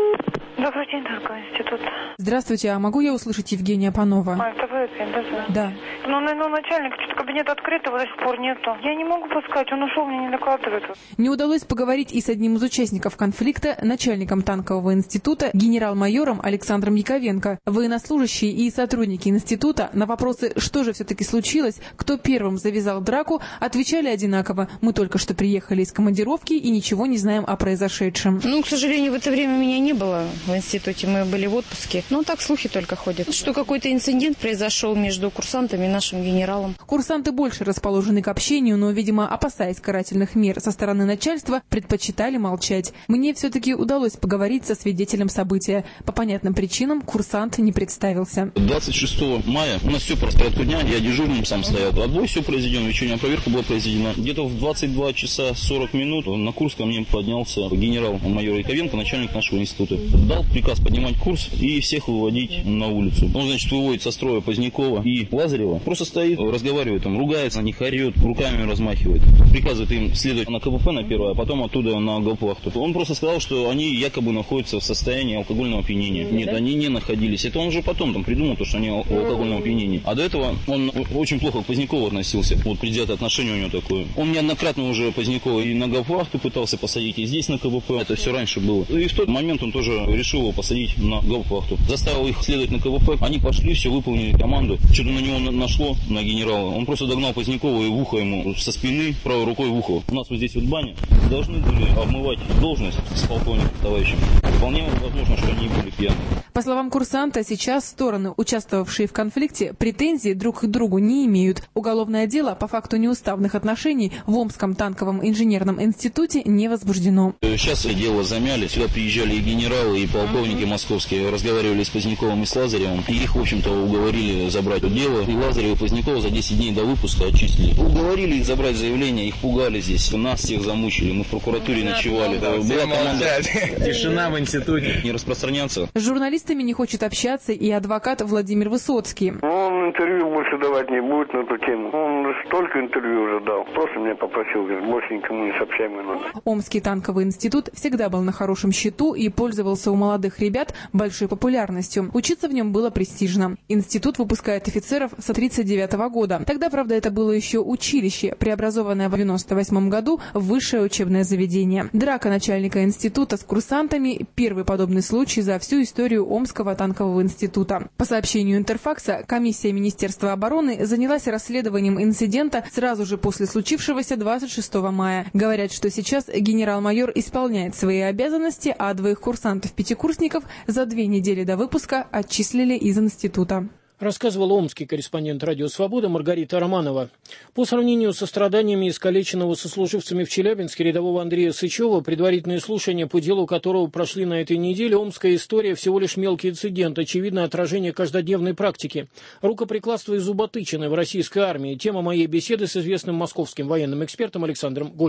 [SPEAKER 23] Добрый день, танковый институт.
[SPEAKER 6] Здравствуйте, а могу я услышать Евгения Панова?
[SPEAKER 23] А, это вы, да?
[SPEAKER 6] Да.
[SPEAKER 23] Ну, ну, начальник, что-то кабинет открыт, его до сих пор нету. Я не могу пускать, он ушел, мне не докладывает.
[SPEAKER 6] Не удалось поговорить и с одним из участников конфликта, начальником танкового института, генерал-майором Александром Яковенко. Военнослужащие и сотрудники института на вопросы, что же все-таки случилось, кто первым завязал драку, отвечали одинаково. Мы только что приехали из командировки и ничего не знаем о произошедшем.
[SPEAKER 24] Ну, к сожалению, в это время меня не было в институте, мы были в отпуске. Ну, так слухи только ходят, что какой-то инцидент произошел между курсантами и нашим генералом.
[SPEAKER 6] Курсанты больше расположены к общению, но, видимо, опасаясь карательных мер со стороны начальства, предпочитали молчать. Мне все-таки удалось поговорить со свидетелем события. По понятным причинам курсант не представился.
[SPEAKER 15] двадцать шестого мая у нас все по распорядку дня, я дежурным сам стоял. Отбой все произведено, вечерняя проверка была произведена. Где-то в двадцать два часа сорок минут на курс ко мне поднялся генерал-майор Яковенко, начальник нашего института. Дал приказ поднимать курс и всех выводить на улицу. Он, значит, выводит со строя Позднякова и Лазарева. Просто стоит, разговаривает, там, ругается на них, орет, руками размахивает. Приказывает им следовать на КПП на первое, а потом оттуда на гауптвахту. Он просто сказал, что они якобы находятся в состоянии алкогольного опьянения. Нет, они не находились. Это он уже потом там придумал, то, что они в алкогольном опьянении. А до этого он очень плохо к Позднякову относился. Вот предвзятое отношение у него такое. Он неоднократно уже Позднякова и на гауптвахту пытался посадить, и здесь на КПП. Это все раньше было. И в тот момент он тоже решил его посадить на гауптвахту. Заставил их следовать на КПП. Они пошли, все выполнили команду. Что-то на него нашло, на генерала. Он просто догнал Позднякова и в ухо ему со спины, правой рукой в ухо. У нас вот здесь вот баня. Должны были обмывать должность с полковником товарищем. Вполне возможно, что они были пьяны.
[SPEAKER 6] По словам курсанта, сейчас стороны, участвовавшие в конфликте, претензий друг к другу не имеют. Уголовное дело по факту неуставных отношений в Омском танковом инженерном институте не возбуждено.
[SPEAKER 15] Сейчас дело замяли. Сюда приезжали и генералы, и полковники московские. Разговаривали с Поздняковым и с Лазаревым. И их, в общем-то, уговорили забрать дело. И Лазарева и Позднякова за десять дней до выпуска отчислили. Уговорили их забрать заявление, их пугали здесь. Нас всех замучили. Мы в прокуратуре ночевали. Была команда.
[SPEAKER 7] Тишина в институте.
[SPEAKER 15] Не распространяться.
[SPEAKER 6] С журналистами не хочет общаться и адвокат Владимир Высоцкий.
[SPEAKER 25] Он интервью больше давать не будет на эту тему. Он столько интервью уже дал. Просто меня попросил, говорит, больше никому не сообщай мой номер.
[SPEAKER 6] Омский танковый институт всегда был на хорошем счету и пользовался у молодых ребят большой популярностью. Учиться в нем было престижно. Институт выпускает офицеров с тридцать девятого года. Тогда, правда, это было еще училище, преобразованное в девяносто восьмом году в высшее учебное заведение. Драка начальника института с курсантами – первый подобный случай за всю историю Омского танкового института. По сообщению Интерфакса, комиссия Министерства обороны занялась расследованием инцидента сразу же после случившегося двадцать шестого мая. Говорят, что сейчас генерал-майор исполняет свои обязанности, а двоих курсантов-пятикурсников за две недели до выпуска отчислили из института.
[SPEAKER 8] Рассказывала омский корреспондент «Радио Свобода» Маргарита Романова. По сравнению со страданиями искалеченного сослуживцами в Челябинске рядового Андрея Сычева, предварительные слушания, по делу которого прошли на этой неделе, омская история всего лишь мелкий инцидент, очевидное отражение каждодневной практики. Рукоприкладство и зуботычины в российской армии – тема моей беседы с известным московским военным экспертом Александром Гольцем.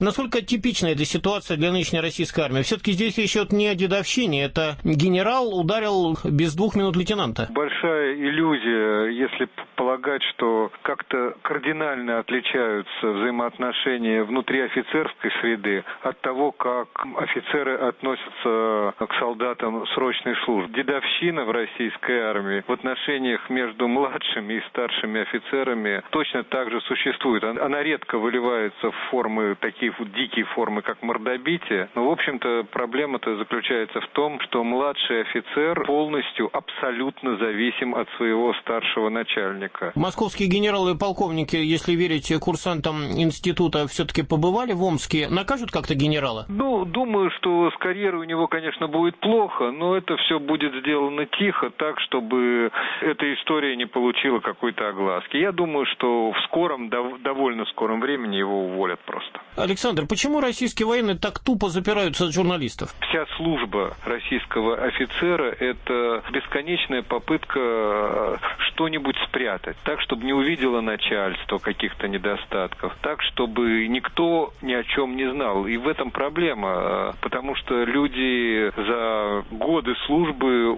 [SPEAKER 8] Насколько типична эта ситуация для нынешней российской армии? Все-таки здесь речь идет не о дедовщине, это генерал ударил без двух минут лейтенанта.
[SPEAKER 9] Большая иллюзия, если полагать, что как-то кардинально отличаются взаимоотношения внутри офицерской среды от того, как офицеры относятся к солдатам срочной службы. Дедовщина в российской армии в отношениях между младшими и старшими офицерами точно так же существует. Она редко выливается в формы, такие вот дикие формы, как мордобитие. Но, в общем-то, проблема-то заключается в том, что младший офицер полностью, абсолютно зависим от своего старшего начальника.
[SPEAKER 8] Московские генералы и полковники, если верить курсантам института, все-таки побывали в Омске. Накажут как-то генерала?
[SPEAKER 9] Ну, думаю, что с карьерой у него, конечно, будет плохо, но это все будет сделано тихо, так, чтобы эта история не получила какой-то огласки. Я думаю, что в скором, довольно скором времени его уволят просто.
[SPEAKER 8] Александр, почему российские военные так тупо запираются от журналистов?
[SPEAKER 9] Вся служба российского офицера – это бесконечная попытка что-нибудь спрятать, так, чтобы не увидело начальство каких-то недостатков, так, чтобы никто ни о чем не знал. И в этом проблема, потому что люди за годы службы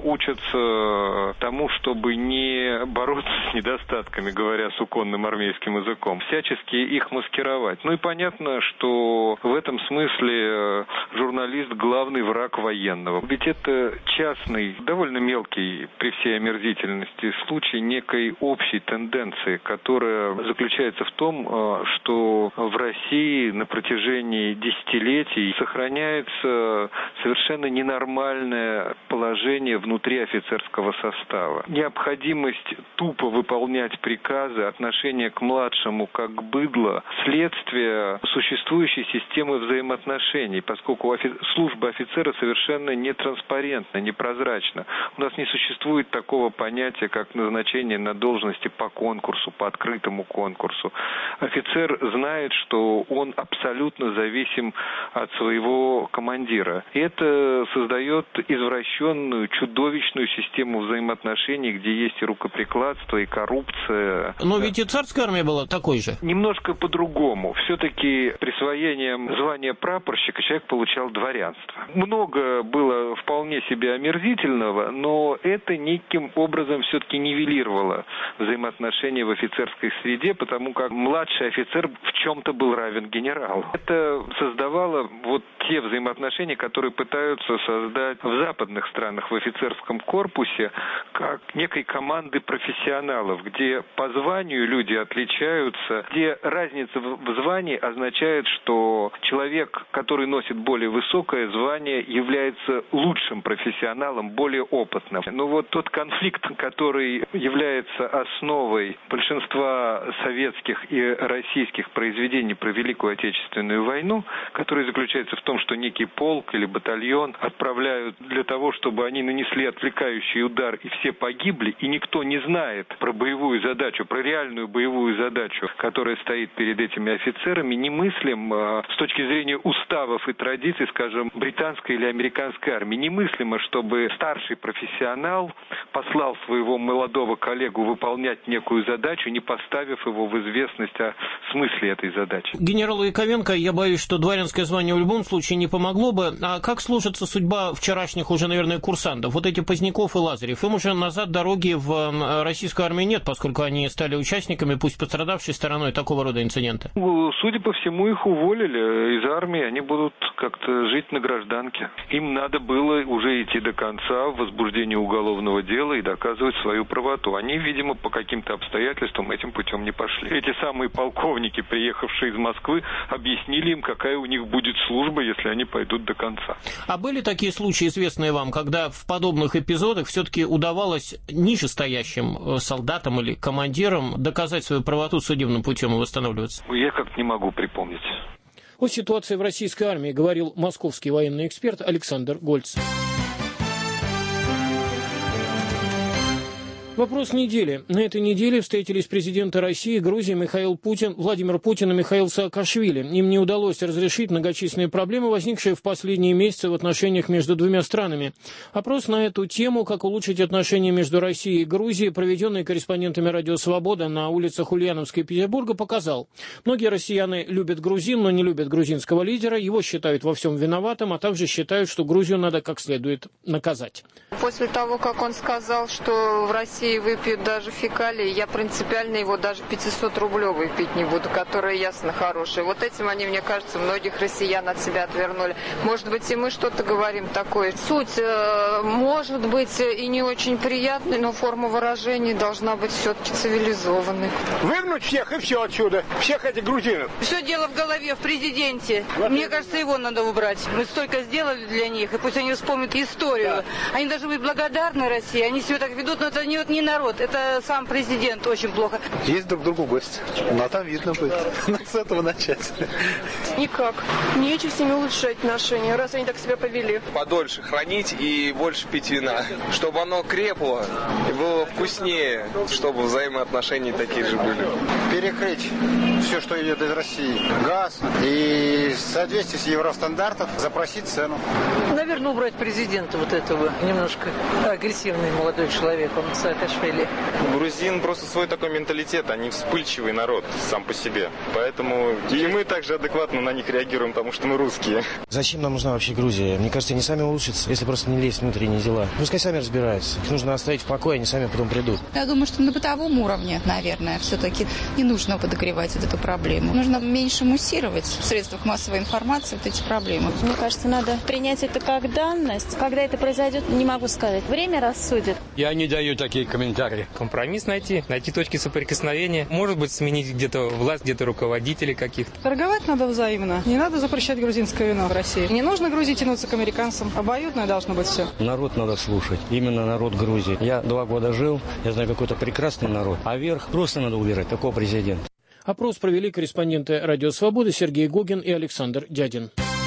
[SPEAKER 9] учатся тому, чтобы не бороться с недостатками, говоря суконным армейским языком, всячески их маскировать. Ну и понятно, что в этом смысле журналист – главный враг военного. Ведь это частный, довольно мелкий при всей омерзительности случай некой общей тенденции, которая заключается в том, что в России на протяжении десятилетий сохраняется совершенно ненормальное положение внутри офицерского состава. Необходимость тупо выполнять приказы, отношение к младшему как к быдлу, следствие существующей системы взаимоотношений, поскольку офи- служба офицера совершенно нетранспарентна, непрозрачна. У нас не существует такого понятия, как назначение на должности по конкурсу, по открытому конкурсу. Офицер знает, что он абсолютно зависим от своего командира. И это создает извращенную, чудовищную систему взаимоотношений, где есть и рукоприкладство, и коррупция.
[SPEAKER 8] Но ведь и царская армия была такой же.
[SPEAKER 9] Немножко по-другому. Все-таки присвоением звания прапорщика человек получал дворянство. Много было вполне себе омерзительного, но это неким образом все-таки нивелировало взаимоотношения в офицерской среде, потому как младший офицер в чем-то был равен генералу. Это создавало вот те взаимоотношения, которые пытаются создать в западных странах в офицерском корпусе, как некой команды профессионалов, где по званию люди отличаются, где разница в звании означает, что человек, который носит более высокое звание, является лучшим профессионалом, более опытным. Но вот тот конфликт, который является основой большинства советских и российских произведений про Великую Отечественную войну, который заключается в том, что некий полк или батальон отправляют для того, чтобы они нанесли отвлекающий удар, и все погибли, и никто не знает про боевую задачу, про реальную боевую задачу, которая стоит перед этими офицерами, немыслим э, с точки зрения уставов и традиций, скажем, британской или американской армии. Немыслимо, чтобы старший профессионал послал своего молодого коллегу выполнять некую задачу, не поставив его в известность о смысле этой задачи.
[SPEAKER 8] Генералу Яковенко, я боюсь, что дворянское звание в любом случае не помогло бы. А как сложится судьба вчерашних уже, наверное, курсантов? Вот эти Поздняков и Лазарев, им уже назад дороги в российскую армию нет, поскольку они стали участниками, пусть пострадавшей стороной такого рода инцидента.
[SPEAKER 9] Судя по всему, их уволили из армии, они будут как-то жить на гражданке. Им надо было уже идти до конца в возбуждении уголовного дела и доказывать свою правоту. Они, видимо, по каким-то обстоятельствам этим путем не пошли. Эти самые полковники, приехавшие из Москвы, объяснили им, какая у них будет служба, если они пойдут до конца.
[SPEAKER 8] А были такие случаи, известные вам, когда в подобных эпизодах все-таки удавалось нижестоящим солдатам или командирам доказать свою правоту судебным путем и восстанавливаться?
[SPEAKER 9] Я как-то не могу припомнить.
[SPEAKER 8] О ситуации в российской армии говорил московский военный эксперт Александр Гольц. Вопрос недели. На этой неделе встретились президенты России и Грузии Михаил Путин, Владимир Путин и Михаил Саакашвили. Им не удалось разрешить многочисленные проблемы, возникшие в последние месяцы в отношениях между двумя странами. Опрос на эту тему, как улучшить отношения между Россией и Грузией, проведенный корреспондентами «Радио Свобода» на улицах Ульяновска и Петербурга, показал. Многие россияне любят грузин, но не любят грузинского лидера, его считают во всем виноватым, а также считают, что Грузию надо как следует наказать.
[SPEAKER 10] После того, как он сказал, что в России выпьют даже фекалии, я принципиально его даже пятисотрублевый пить не буду, которые ясно хорошие. Вот этим они, мне кажется, многих россиян от себя отвернули. Может быть, и мы что-то говорим такое. Суть э, может быть и не очень приятной, но форма выражений должна быть все-таки цивилизованной.
[SPEAKER 16] Выгнуть всех и все отсюда. Всех этих грузинов.
[SPEAKER 17] Все дело в голове, в президенте. Вот мне это... кажется, его надо убрать. Мы столько сделали для них, и пусть они вспомнят историю. Да. Они должны быть благодарны России. Они себя так ведут, но это не не народ, это сам президент очень плохо.
[SPEAKER 16] Есть друг другу гости, но там видно будет. Надо с этого начать.
[SPEAKER 17] Никак. Нечего с ними улучшать отношения, раз они так себя повели.
[SPEAKER 18] Подольше хранить и больше пить вина, чтобы оно крепло и было вкуснее, чтобы взаимоотношения такие же были.
[SPEAKER 16] Перекрыть все, что идет из России. Газ и в соответствии с евростандартов запросить цену.
[SPEAKER 17] Наверное, убрать президента вот этого немножко агрессивный молодой человек, он Саакашвили.
[SPEAKER 18] Грузин просто свой такой менталитет, они вспыльчивый народ сам по себе. Поэтому и мы также адекватно на них реагируем, потому что мы русские.
[SPEAKER 19] Зачем нам нужна вообще Грузия? Мне кажется, они сами улучшатся, если просто не лезть в внутренние дела. Пускай сами разбираются. Их нужно оставить в покое, они сами потом придут.
[SPEAKER 26] Я думаю, что на бытовом уровне, наверное, все-таки не нужно подогревать вот эту проблему. Нужно меньше муссировать в средствах массовой информации вот эти проблемы.
[SPEAKER 27] Мне кажется, надо принять это как данность. Когда это произойдет, не могу сказать. Время рассудит.
[SPEAKER 28] Я не даю такие комментарии.
[SPEAKER 29] Компромисс найти, найти точки соприкосновения. Может быть, сменить где-то власть, где-то руководителей каких-то.
[SPEAKER 30] Торговать надо взаимно. Не надо запрещать грузинское вино в России. Не нужно Грузии тянуться к американцам. Обоюдное должно быть все.
[SPEAKER 19] Народ надо слушать. Именно народ Грузии. Я два года жил, я знаю какой-то прекрасный народ. А верх просто надо убирать. Такого президента.
[SPEAKER 8] Опрос провели корреспонденты «Радио Свобода» Сергей Гогин и Александр Дядин.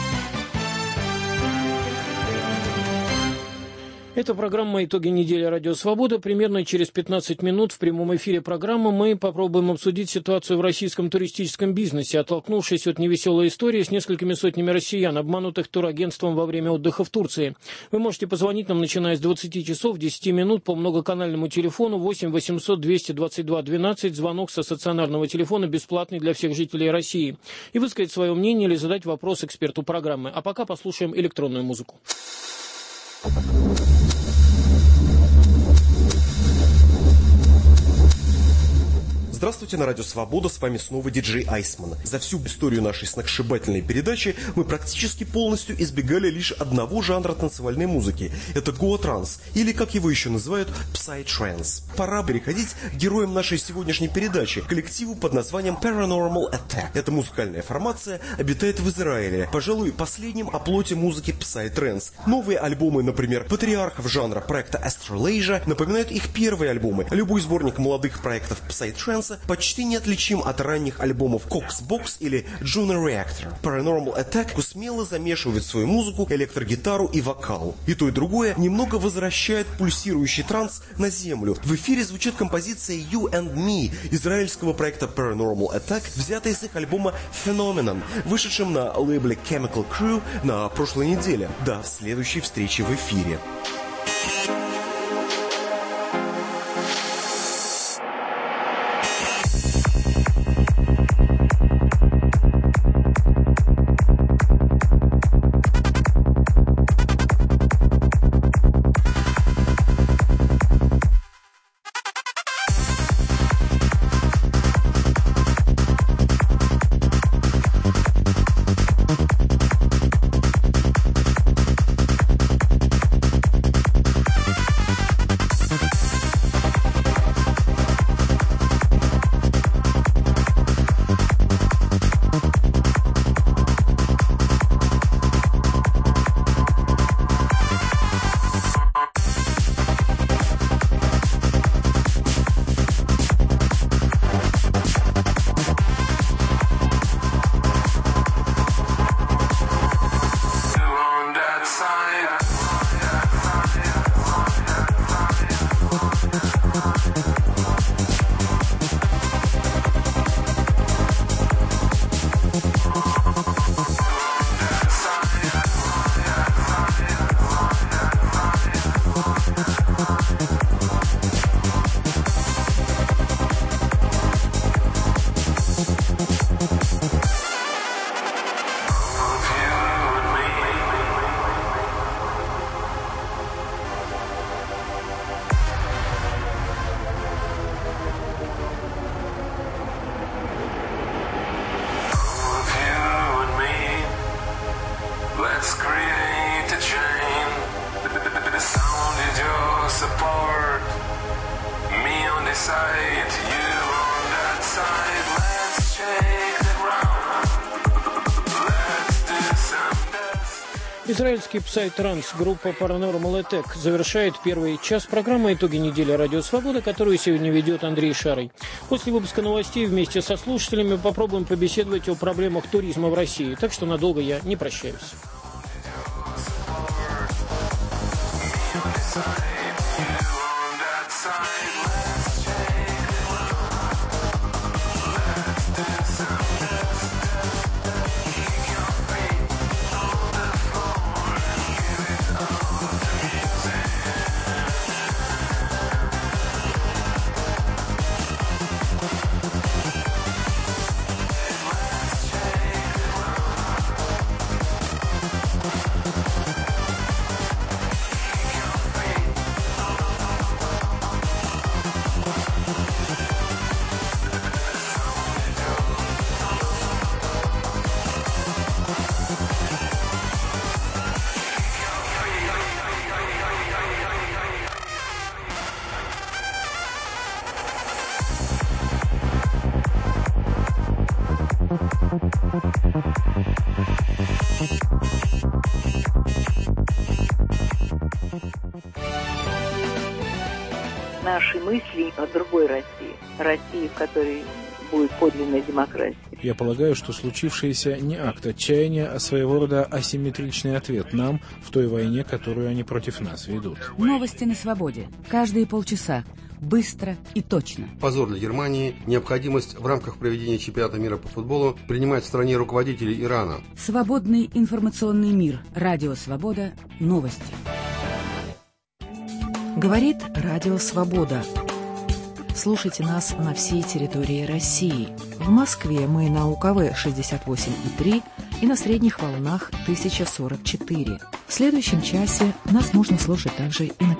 [SPEAKER 8] Это программа «Итоги недели. Радио Свобода». Примерно через пятнадцать минут в прямом эфире программы мы попробуем обсудить ситуацию в российском туристическом бизнесе, оттолкнувшись от невеселой истории с несколькими сотнями россиян, обманутых турагентством во время отдыха в Турции. Вы можете позвонить нам, начиная с двадцати часов десяти минут по многоканальному телефону восемь восемьсот двести двадцать два двенадцать, звонок со стационарного телефона бесплатный для всех жителей России, и высказать свое мнение или задать вопрос эксперту программы. А пока послушаем электронную музыку.
[SPEAKER 31] Здравствуйте, на Радио Свобода, с вами снова диджей Айсман. За всю историю нашей сногсшибательной передачи мы практически полностью избегали лишь одного жанра танцевальной музыки. Это гоа-транс, или, как его еще называют, псай-транс. Пора переходить к героям нашей сегодняшней передачи, коллективу под названием Paranormal Attack. Эта музыкальная формация обитает в Израиле, пожалуй, последнем оплоте музыки псай-транс. Новые альбомы, например, патриархов жанра проекта Astralasia, напоминают их первые альбомы. Любой сборник молодых проектов псай-транс почти неотличим от ранних альбомов Coxbox или Juno Reactor. Paranormal Attack смело замешивает в свою музыку электрогитару и вокал. И то, и другое немного возвращает пульсирующий транс на землю. В эфире звучит композиция You and Me израильского проекта Paranormal Attack, взятая из их альбома Phenomenon, вышедшем на лейбле Chemical Crew на прошлой неделе. До следующей встречи в эфире.
[SPEAKER 8] Израильский псай-транс группа Paranormal Attack завершает первый час программы «Итоги недели Радио Свобода», которую сегодня ведет Андрей Шарый. После выпуска новостей вместе со слушателями попробуем побеседовать о проблемах туризма в России, так что надолго я не прощаюсь.
[SPEAKER 1] Наши мысли о другой России, России, в которой будет подлинная демократия.
[SPEAKER 2] Я полагаю, что случившееся не акт отчаяния, а своего рода асимметричный ответ нам в той войне, которую они против нас ведут.
[SPEAKER 5] Новости на свободе. Каждые полчаса. Быстро и точно.
[SPEAKER 3] Позор для Германии. Необходимость в рамках проведения чемпионата мира по футболу принимать в стране руководителей Ирана.
[SPEAKER 5] Свободный информационный мир. Радио Свобода. Новости. Говорит Радио Свобода. Слушайте нас на всей территории России. В Москве мы на УКВ шестьдесят восемь и три и на средних волнах тысяча сорок четыре. В следующем часе нас можно слушать также и на